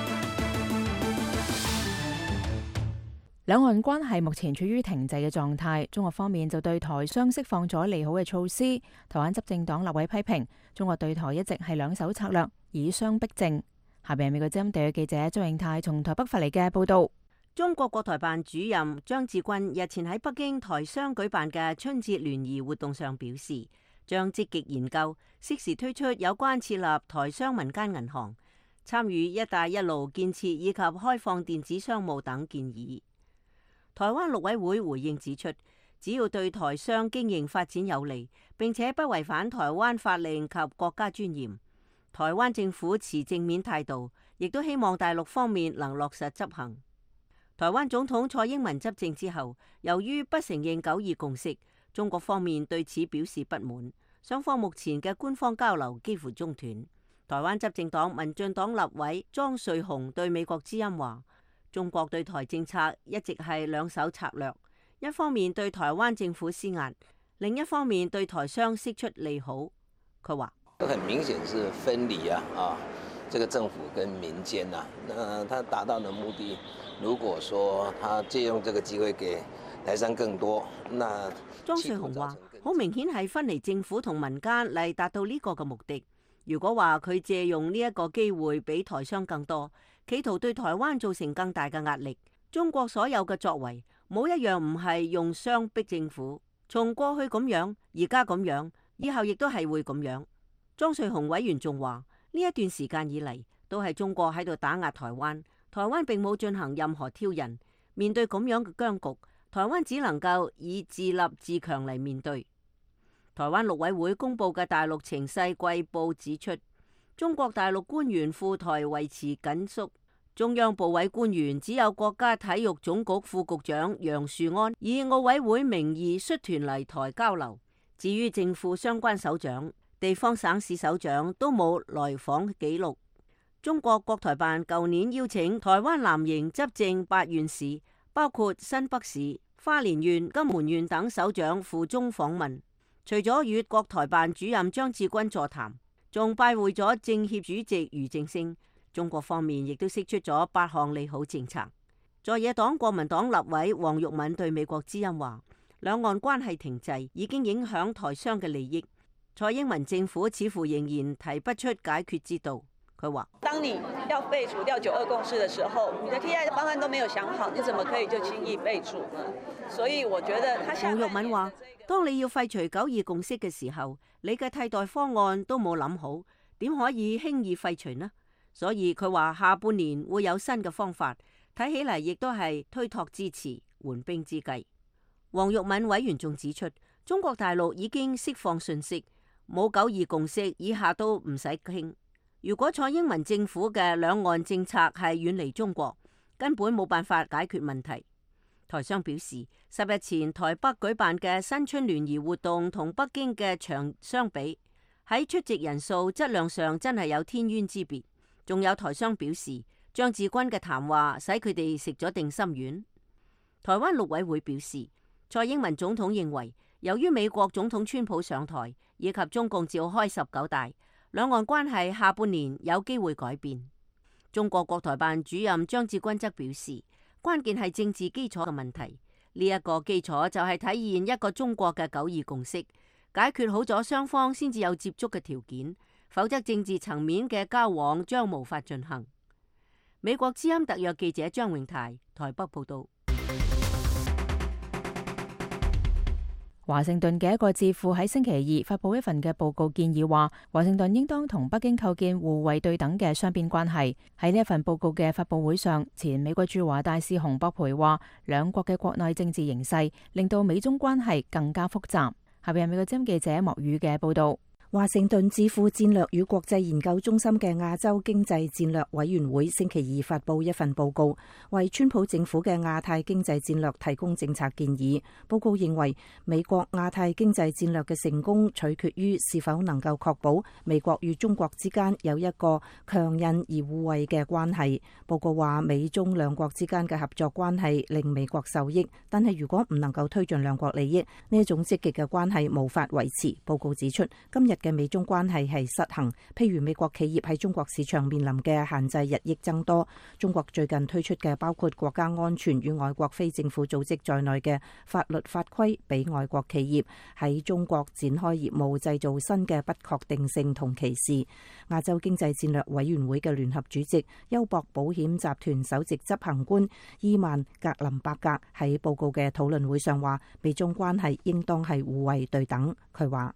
兩岸關係目前處於停滯嘅狀態，中國方面就對台商釋放咗利好嘅措施。台灣執政黨立委批評中國對台一直係兩手策略，以商逼政。下邊係美國之音地嘅記者周永泰從台北發嚟嘅報道。 中國國台辦主任張志軍日前喺北京台商舉辦嘅春節聯誼活動上表示，將積極研究適時推出有關設立台商民間銀行、參與一帶一路建設以及開放電子商務等建議。台灣陸委會回應指出，只要對台商經營發展有利，並且不違反台灣法令及國家尊嚴， 台灣政府持正面態度，亦都希望大陸方面能落實執行。台灣總統蔡英文執政之後，由於不承認九二共識，中國方面對此表示不滿，雙方目前嘅官方交流幾乎中斷。台灣執政黨民進黨立委莊瑞雄對美國之音話：中國對台政策一直係兩手策略，一方面對台灣政府施壓，另一方面對台商釋出利好。佢話： 很明顯是分離啊！啊，這個政府跟民間啊，那他達到的目的，如果說他借用這個機會給台商更多，那莊瑞雄話：好明顯係分離政府同民間嚟達到呢個嘅目的。如果話佢借用呢一個機會俾台商更多，企圖對台灣造成更大嘅壓力，中國所有嘅作為冇一樣唔係用商逼政府。從過去咁樣，而家咁樣，以後亦都係會咁樣。莊瑞雄委員仲話：呢一段時間以嚟，都係中國喺度打壓台灣，台灣並冇進行任何挑釁。面對咁樣嘅僵局，台灣只能夠以自立自強嚟面對。台灣陸委會公布嘅大陸情勢季報指出，中國大陸官員赴台維持緊縮，中央部委官員只有國家體育總局副局長楊樹安以奧委會名義率團嚟台交流。至於政府相關首長、地方省市首長都冇來訪記錄。中國國台辦舊年邀請台灣藍營執政八縣市，包括新北市、花蓮縣、金門縣等首長赴中訪問。除咗與國台辦主任張志軍座談，仲拜會咗政協主席俞正聲。中國方面亦都釋出咗八項利好政策。在野黨國民黨立委黃玉敏對美國之音話：兩岸關係停滯已經影響台商嘅利益，蔡英文政府似乎仍然提不出解決之道。佢話： 當你要廢除掉九二共識的時候，你的替代方案都沒有想好，你怎麼可以就輕易廢除呢？所以我覺得， 黃玉敏話：當你要廢除九二共識嘅時候，你嘅替代方案都冇諗好，點可以輕易廢除呢？所以佢話下半年會有新嘅方法，睇起嚟亦都係推託之詞、緩兵之計。黃玉敏委員仲指出，中國大陸已經釋放訊息，冇九二共識，以下都唔使傾。如果蔡英文政府嘅兩岸政策係遠離中國，根本冇辦法解決問題。台商表示，十日前台北舉辦嘅新春聯誼活動同北京嘅場相比，喺出席人數、質量上真係有天淵之別。仲有台商表示，張志軍嘅談話使佢哋食咗定心丸。台灣陸委會表示，蔡英文總統認為，由於美國總統川普上台以及中共召開十九大，兩岸關係下半年有機會改變。中國國台辦主任張志軍則表示，關鍵係政治基礎嘅問題，呢、這、一個基礎就係體現一個中國嘅九二共識，解決好咗雙方先至有接觸嘅條件，否則政治層面嘅交往將無法進行。美國之音特約記者張榮泰台北報道。 華盛頓嘅一個智庫喺星期二發佈一份嘅報告，建議話華盛頓應當同北京構建互惠對等嘅雙邊關係。喺呢一份報告嘅發佈會上，前美國駐華大使洪博培話，兩國嘅國內政治形勢令到美中關係更加複雜。下邊係美國之音記者莫宇嘅報道。 華盛頓智庫戰略與國際研究中心嘅亞洲經濟戰略委員會星期二發佈一份報告，為川普政府嘅亞太經濟戰略提供政策建議。報告認為，美國亞太經濟戰略嘅成功取決於是否能夠確保美國與中國之間有一個強韌而互惠嘅關係。報告話，美中兩國之間嘅合作關係令美國受益，但係如果唔能夠推進兩國利益，呢一種積極嘅關係無法維持。報告指出，今日嘅美中關係係失衡，譬如美國企業喺中國市場面臨嘅限制日益增多。中國最近推出嘅包括國家安全與外國非政府組織在內嘅法律法規，俾外國企業喺中國展開業務製造新嘅不確定性同歧視。亞洲經濟戰略委員會嘅聯合主席、優博保險集團首席執行官伊曼格林伯格喺報告嘅討論會上話，美中關係應當係互惠對等。佢話，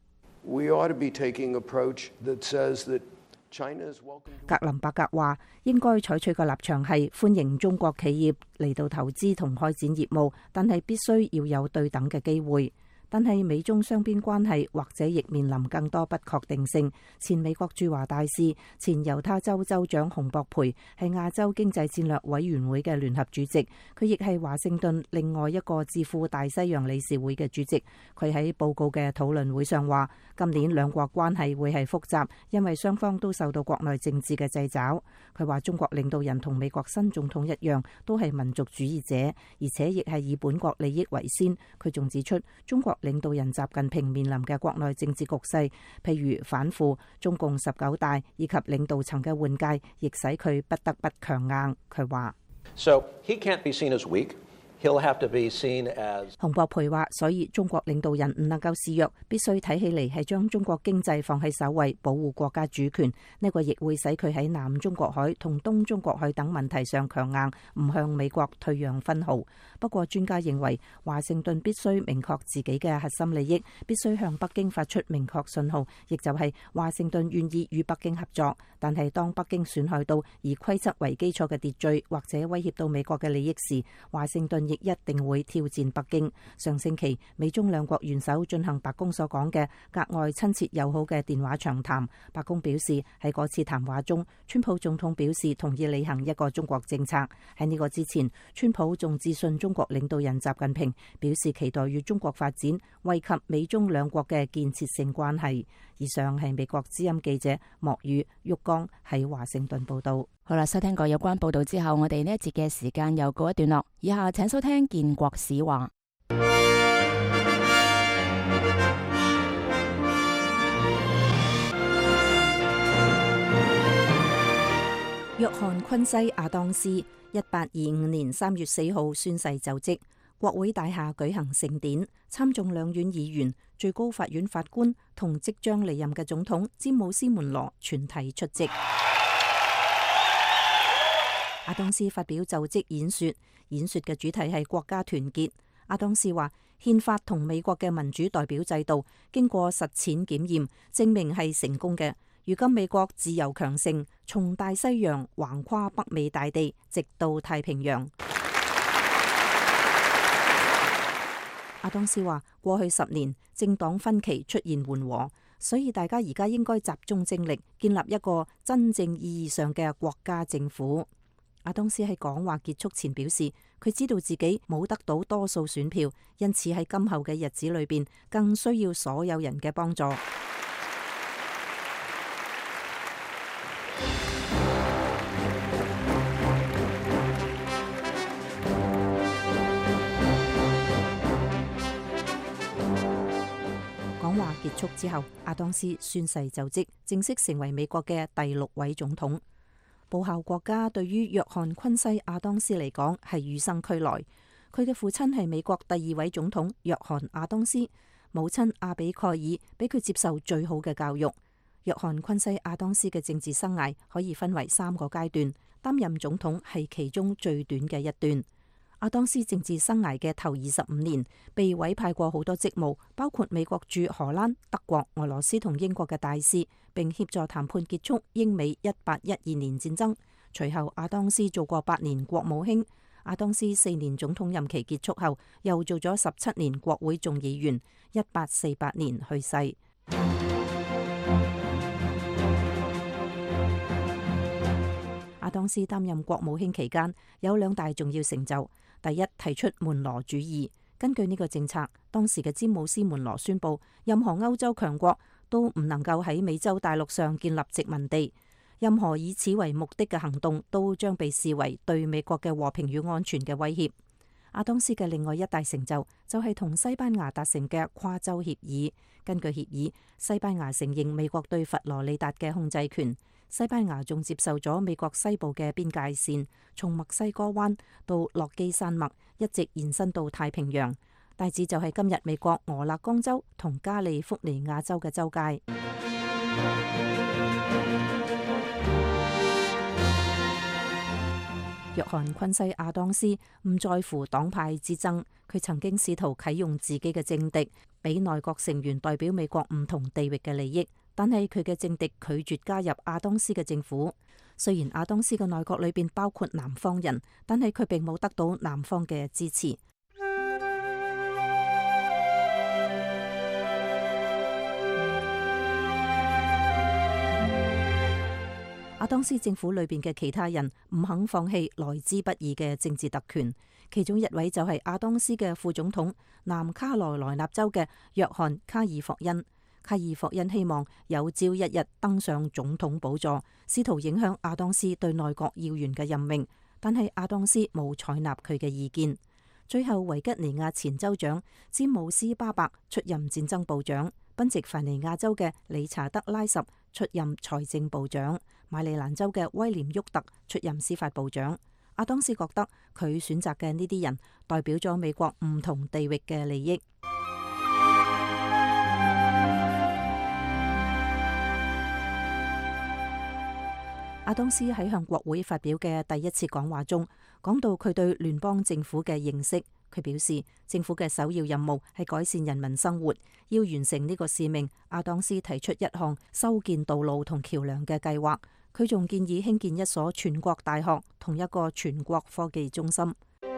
格林伯格話，應該採取嘅立場係歡迎中國企業嚟到投資同開展業務，但係必須要有對等嘅機會。 但係美中雙邊關係或者亦面臨更多不確定性。前美國駐華大使、前猶他州州長洪博培係亞洲經濟戰略委員會嘅聯合主席，佢亦係華盛頓另外一個智庫大西洋理事會嘅主席。佢喺報告嘅討論會上話，今年兩國關係會係複雜，因為雙方都受到國內政治嘅掣肘。佢話中國領導人同美國新總統一樣，都係民族主義者，而且亦係以本國利益為先。佢仲指出，中國領導人習近平面臨嘅國內政治局勢，譬如反腐、中共十九大以及領導層嘅換屆，亦使佢不得不強硬。佢話 So he can't be seen as weak. He'll have to be seen as 洪博培話，所以中國領導人唔能夠示弱，必須睇起嚟係將中國經濟放喺首位，保護國家主權。呢個亦會使佢喺南中國海同東中國海等問題上強硬，唔向美國退讓分毫。不過專家認為，華盛頓必須明確自己嘅核心利益，必須向北京發出明確信號，亦就係華盛頓願意與北京合作。但係當北京損害到以規則為基礎嘅秩序，或者威脅到美國嘅利益時，華盛頓亦一定會挑戰北京。上星期，美中兩國元首進行白宮所講嘅格外親切友好嘅電話長談。白宮表示，喺嗰次談話中，川普總統表示同意履行一個中國政策。喺呢個之前，川普仲致信中國領導人習近平，表示期待與中國發展，惠及美中兩國嘅建設性關係。以上係美國之音記者莫宇玉剛喺華盛頓報道。 好啦，收聽過有關報道之後，我哋呢一節嘅時間又告一段落。以下請收聽建國史話。 約翰昆西亞當斯一八二五年三月四號宣誓就職，國會大廈舉行盛典，參眾兩院議員、最高法院法官同即將離任嘅總統詹姆斯門羅全體出席。阿當斯發表就職演說，演說嘅主題係國家團結。阿當斯話，憲法同美國嘅民主代表制度經過實踐檢驗，證明係成功嘅。如今美國自由強盛，從大西洋橫跨北美大地，直到太平洋。阿當斯話，過去十年政黨分歧出現緩和，所以大家而家應該集中精力建立一個真正意義上嘅國家政府。阿當斯喺講話結束前表示，佢知道自己冇得到多數選票，因此喺今後嘅日子裏邊更需要所有人嘅幫助。講話結束之後，阿當斯宣誓就職，正式成為美國嘅第六位總統。報效國家對於約翰昆西亞當斯嚟講係與生俱來。佢嘅父親係美國第二位總統約翰亞當斯，母親阿比蓋爾俾佢接受最好嘅教育。約翰昆西亞當斯嘅政治生涯可以分為三個階段，擔任總統係其中最短嘅一段。阿當斯政治生涯嘅頭二十五年，被委派過好多職務，包括美國駐荷蘭、德國、俄羅斯同英國嘅大使，並協助談判結束英美一八一二年戰爭。隨後，阿當斯做過八年國務卿。阿當斯四年總統任期結束後，又做咗十七年國會眾議員。一八四八年去世。阿當斯擔任國務卿期間，有兩大重要成就。第一，提出門羅主義。根據呢個政策，當時嘅詹姆斯門羅宣布，任何歐洲強國都唔能夠喺美洲大陸上建立殖民地，任何以此為目的嘅行動都將被視為對美國嘅和平與安全嘅威脅。阿當斯嘅另外一大成就就係同西班牙達成嘅跨州協議。根據協議，西班牙承認美國對佛羅里達嘅控制權。西班牙仲接受咗美國西部嘅邊界線，從墨西哥灣到落基山脈，一直延伸到太平洋，大致就係今日美國俄勒岡州同加利福尼亞州嘅州界。約翰昆西亞當斯唔在乎黨派之爭，佢曾經試圖啟用自己嘅政敵，俾內閣成員代表美國唔同地域嘅利益。但係佢嘅政敵拒絕加入阿當斯嘅政府。雖然阿當斯嘅內閣裏邊包括南方人，但係佢並冇得到南方嘅支持。 當斯政府裏邊嘅其他人唔肯放棄來之不易嘅政治特權，其中一位就係阿當斯嘅副總統，南卡羅來納州嘅約翰卡爾霍恩。卡爾霍恩希望有朝一日登上總統寶座，試圖影響阿當斯對內閣要員嘅任命，但係阿當斯冇採納佢嘅意見。最後，維吉尼亞前州長詹姆斯巴伯出任戰爭部長，賓夕凡尼亞州嘅理查德拉什出任財政部長，馬里蘭州嘅威廉沃特出任司法部長。阿當斯覺得佢選擇嘅呢啲人代表咗美國唔同地域嘅利益。阿當斯喺向國會發表嘅第一次講話中，講到佢對聯邦政府嘅認識。佢表示，政府嘅首要任務係改善人民生活，要完成呢個使命。阿當斯提出一項修建道路同橋樑嘅計劃，佢仲建議興建一所全國大學同一個全國科技中心。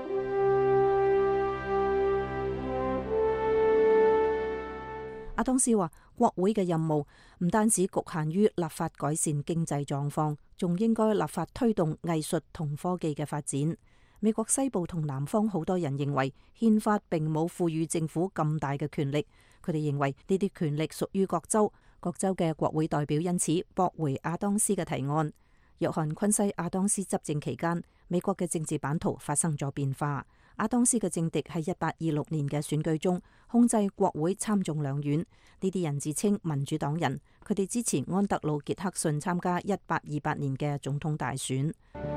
阿當斯話，國會嘅任務唔單止局限於立法改善經濟狀況，仲應該立法推動藝術同科技嘅發展。美國西部同南方好多人認為憲法並冇賦予政府咁大嘅權力，佢哋認為呢啲權力屬於各州，各州嘅國會代表因此駁回阿當斯嘅提案。約翰昆西阿當斯執政期間，美國嘅政治版圖發生咗變化。阿當斯嘅政敵喺一八二六年嘅選舉中控制國會參眾兩院，呢啲人自稱民主黨人，佢哋支持安德魯傑克遜參加一八二八年嘅總統大選。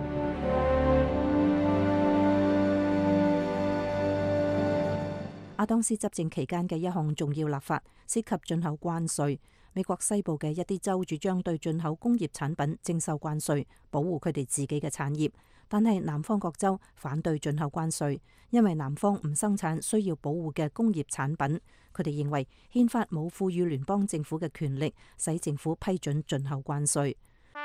阿當斯執政期間嘅一項重要立法涉及進口關稅。美國西部嘅一啲州主張對進口工業產品徵收關稅，保護佢哋自己嘅產業。但係南方各州反對進口關稅，因為南方唔生產需要保護嘅工業產品。佢哋認為憲法冇賦予聯邦政府嘅權力，使政府批准進口關稅。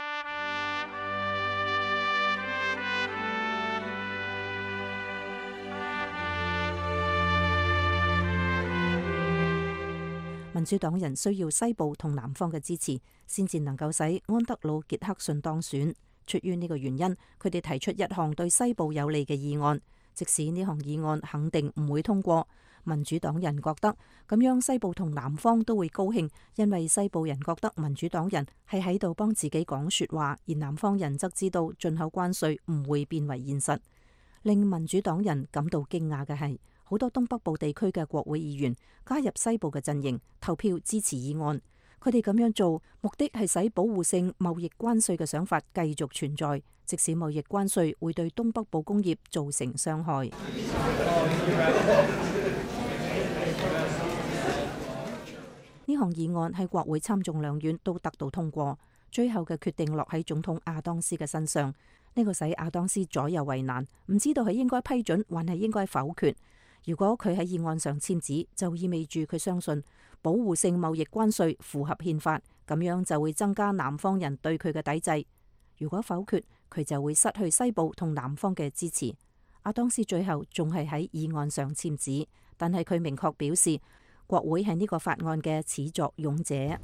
民主黨人需要西部同南方嘅支持，先至能夠使安德魯傑克遜當選。出於呢個原因，佢哋提出一項對西部有利嘅議案。即使呢項議案肯定唔會通過，民主黨人覺得咁樣西部同南方都會高興，因為西部人覺得民主黨人係喺度幫自己講說話，而南方人則知道進口關稅唔會變為現實。令民主黨人感到驚訝嘅係，好多東北部地區嘅國會議員加入西部嘅陣營，投票支持議案。佢哋咁樣做，目的係使保護性貿易關稅嘅想法繼續存在，即使貿易關稅會對東北部工業造成傷害。呢項議案喺國會參眾兩院都得到通過，最後嘅決定落喺總統阿當斯嘅身上。呢個使阿當斯左右為難，唔知道係應該批准還係應該否決。如果佢喺議案上簽字，就意味住佢相信保護性貿易關稅符合憲法，咁樣就會增加南方人對佢嘅抵制。如果否決，佢就會失去西部同南方嘅支持。阿當斯最後仲係喺議案上簽字，但係佢明確表示國會係呢個法案嘅始作俑者。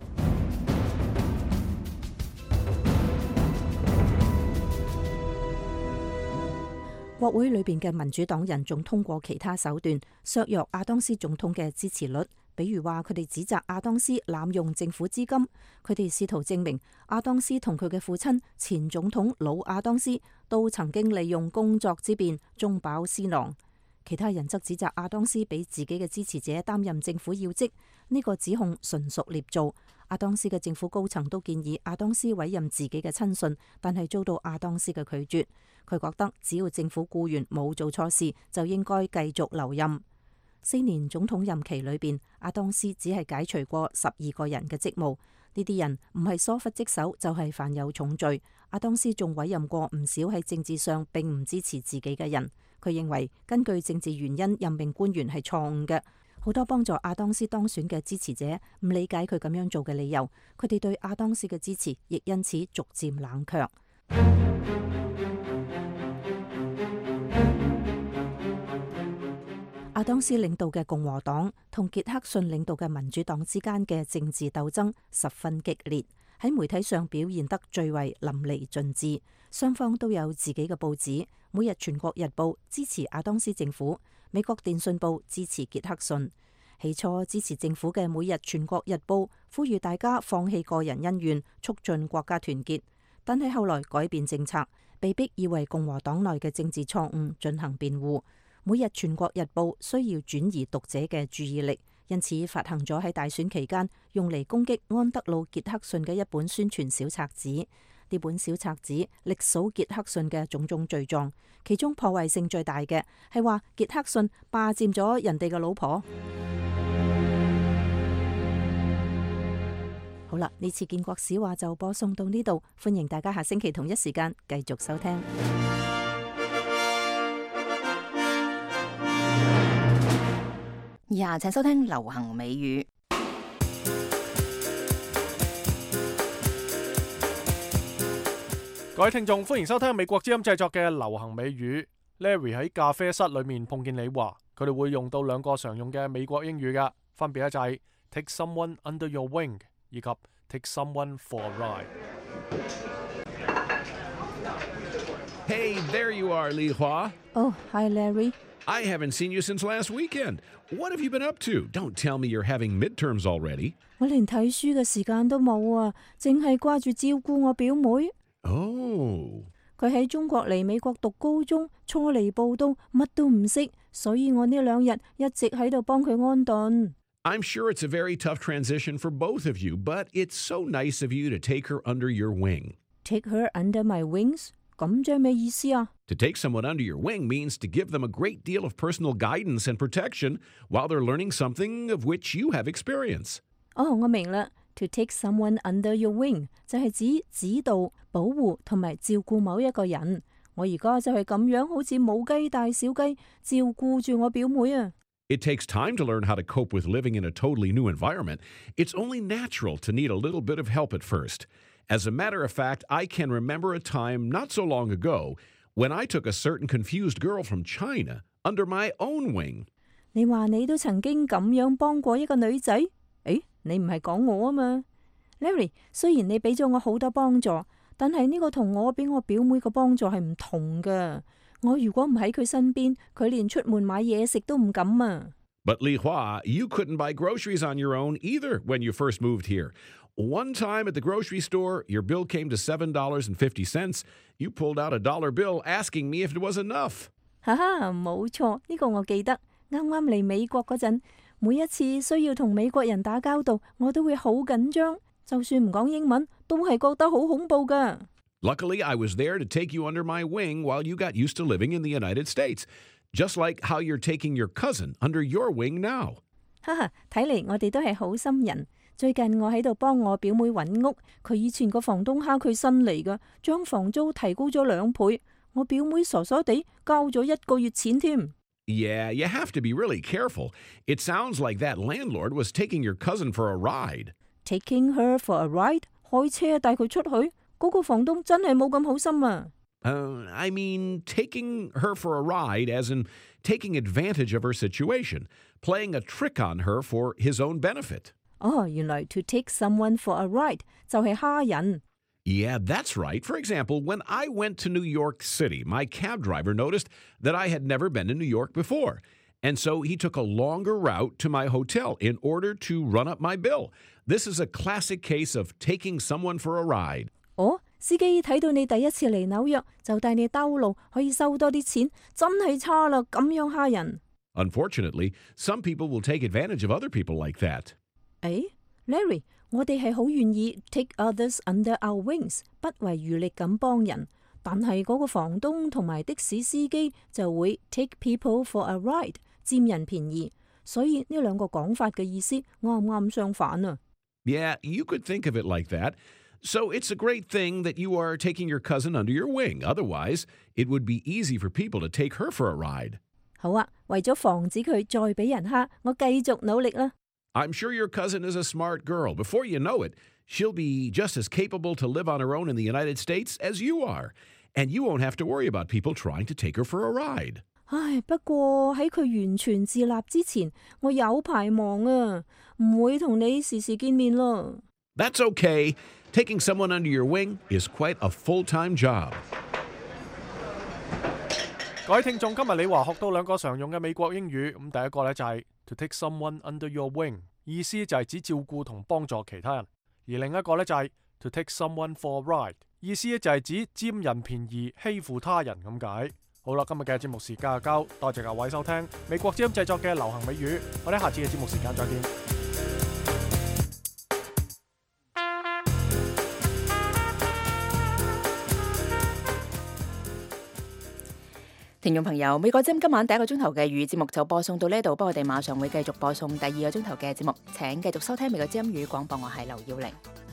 國會裏邊嘅民主黨人仲通過其他手段削弱阿當斯總統嘅支持率，比如話佢哋指責阿當斯濫用政府資金，佢哋試圖證明阿當斯同佢嘅父親前總統老阿當斯都曾經利用工作之便中飽私囊。其他人則指責阿當斯俾自己嘅支持者擔任政府要職，呢個指控純屬捏造。阿當斯嘅政府高層都建議阿當斯委任自己嘅親信，但係遭到阿當斯嘅拒絕。佢覺得只要政府僱員冇做錯事，就應該繼續留任。四年總統任期裏邊，阿當斯只係解除過十二個人嘅職務，呢啲人唔係疏忽職守，就係犯有重罪。阿當斯仲委任過唔少喺政治上並唔支持自己嘅人。佢認為根據政治原因任命官員係錯誤嘅。好多幫助阿當斯當選嘅支持者唔理解佢咁樣做嘅理由，佢哋對阿當斯嘅支持亦因此逐漸冷卻。阿當斯領導嘅共和黨同傑克遜領導嘅民主黨之間嘅政治鬥爭十分激烈。 喺媒體上表現得最為淋漓盡致。雙方都有自己嘅報紙，每日全國日報支持亞當斯政府，美國電訊報支持傑克遜。起初支持政府嘅每日全國日報呼籲大家放棄個人恩怨，促進國家團結，但係後來改變政策，被逼要為共和黨內嘅政治錯誤進行辯護。每日全國日報需要轉移讀者嘅注意力，因此發行咗喺大選期間用嚟攻擊安德魯·傑克遜嘅一本宣傳小冊子。呢本小冊子歷數傑克遜嘅種種罪狀，其中破壞性最大嘅係話傑克遜霸佔咗人哋嘅老婆。好啦，呢次建國史話就播送到呢度，歡迎大家下星期同一時間繼續收聽。 以下請收聽流行美語。 各位聽眾，歡迎收聽美國之音製作嘅流行美語。Larry 喺咖啡室裏面碰見你話，佢哋會用到兩個常用嘅美國英語㗎，分別咧就係 take someone under your wing 以及 take someone for a ride。 Hey, there you are, Li Hua. Oh, hi, Larry. I haven't seen you since last weekend. What have you been up to? Don't tell me you're having midterms already. 我連睇書嘅時間都冇啊，淨係掛住照顧我表妹。 Oh. 佢喺中國嚟美國讀高中，初嚟報到，乜都唔識，所以我呢兩日一直喺度幫佢安頓。 I'm sure it's a very tough transition for both of you, but it's so nice of you to take her under your wing. Take her under my wings? 咁即係咩意思啊？ To take someone under your wing means to give them a great deal of personal guidance and protection while they're learning something of which you have experience. 哦，我明啦。To take someone under your wing 就係指指導、保護同埋照顧某一個人。我而家就係咁樣，好似母雞帶小雞，照顧住我表妹啊。 It takes time to learn how to cope with living in a totally new environment. It's only natural to need a little bit of help at first. As a matter of fact, I can remember a time not so long ago when I took a certain confused girl from China under my own wing. 你話你都曾經咁樣幫過一個女仔？誒，你唔係講我啊嘛 ？Larry， 雖然你俾咗我好多幫助，但係呢個同我俾我表妹個幫助係唔同㗎。我如果唔喺佢身邊，佢連出門買嘢食都唔敢啊。 But Li Hua, you couldn't buy groceries on your own either when you first moved here. One time at the grocery store, your bill came to seven dollars and fifty cents. You pulled out a dollar bill asking me if it was enough. 哈哈，冇錯，呢個我記得。啱啱嚟美國嗰陣，每一次需要同美國人打交道，我都會好緊張。就算唔講英文，都係覺得好恐怖㗎。 Luckily, I was there to take you under my wing while you got used to living in the United States, just like how you're taking your cousin under your wing now. 哈哈，睇嚟我哋都係好心人。最近我喺度幫我表妹揾屋，佢以前個房東蝦佢新嚟㗎，將房租提高咗兩倍。我表妹傻傻地交咗一個月錢添。 Yeah, you have to be really careful. It sounds like that landlord was taking your cousin for a ride. Taking her for a ride? 開車帶佢出去？嗰個房東真係冇咁好心啊。 Uh, I mean, taking her for a ride as in taking advantage of her situation, playing a trick on her for his own benefit. 哦，原來 to take someone for a ride 就係蝦人。 Yeah, that's right. For example, when I went to New York City, my cab driver noticed that I had never been to New York before. And so he took a longer route to my hotel in order to run up my bill. This is a classic case of taking someone for a ride. 哦，司機睇到你第一次嚟紐約，就帶你兜路，可以收多啲錢，真係差啦！咁樣蝦人。 Unfortunately, some people will take advantage of other people like that. 誒 ，Larry， 我哋係好願意 take others under our wings， 不遺餘力咁幫人。但係嗰個房東同埋的士司機就會 take people for a ride， 佔人便宜。所以呢兩個講法嘅意思啱唔啱相反啊 ？Yeah, you could think of it like that. So it's a great thing that you are taking your cousin under your wing. Otherwise, it would be easy for people to take her for a ride. 好啊，為咗防止佢再俾人蝦，我繼續努力啦。 I'm sure your cousin is a smart girl. Before you know it, she'll be just as capable to live on her own in the United States as you are. And you won't have to worry about people trying to take her for a ride. 唉，不過喺佢完全自立之前，我有排忙啊，唔會同你時時見面咯。 That's okay. Taking someone under your wing is quite a full-time job. 各位聽眾，今日你話學到兩個常用嘅美國英語，咁第一個呢就係 to take someone under your wing， 意思就係指照顧同幫助其他人；而另一個呢就係 to take someone for a ride， 意思就係指佔人便宜、欺負他人咁解。好啦，今日嘅節目時間就夠，多謝各位收聽美國之音製作嘅流行美語，我哋下次嘅節目時間再見。 聽眾朋友，美國之音今晚第一個鐘頭嘅粵語節目就播送到呢度，不過我哋馬上會繼續播送第二個鐘頭嘅節目，請繼續收聽美國之音粵語廣播，我係劉耀玲。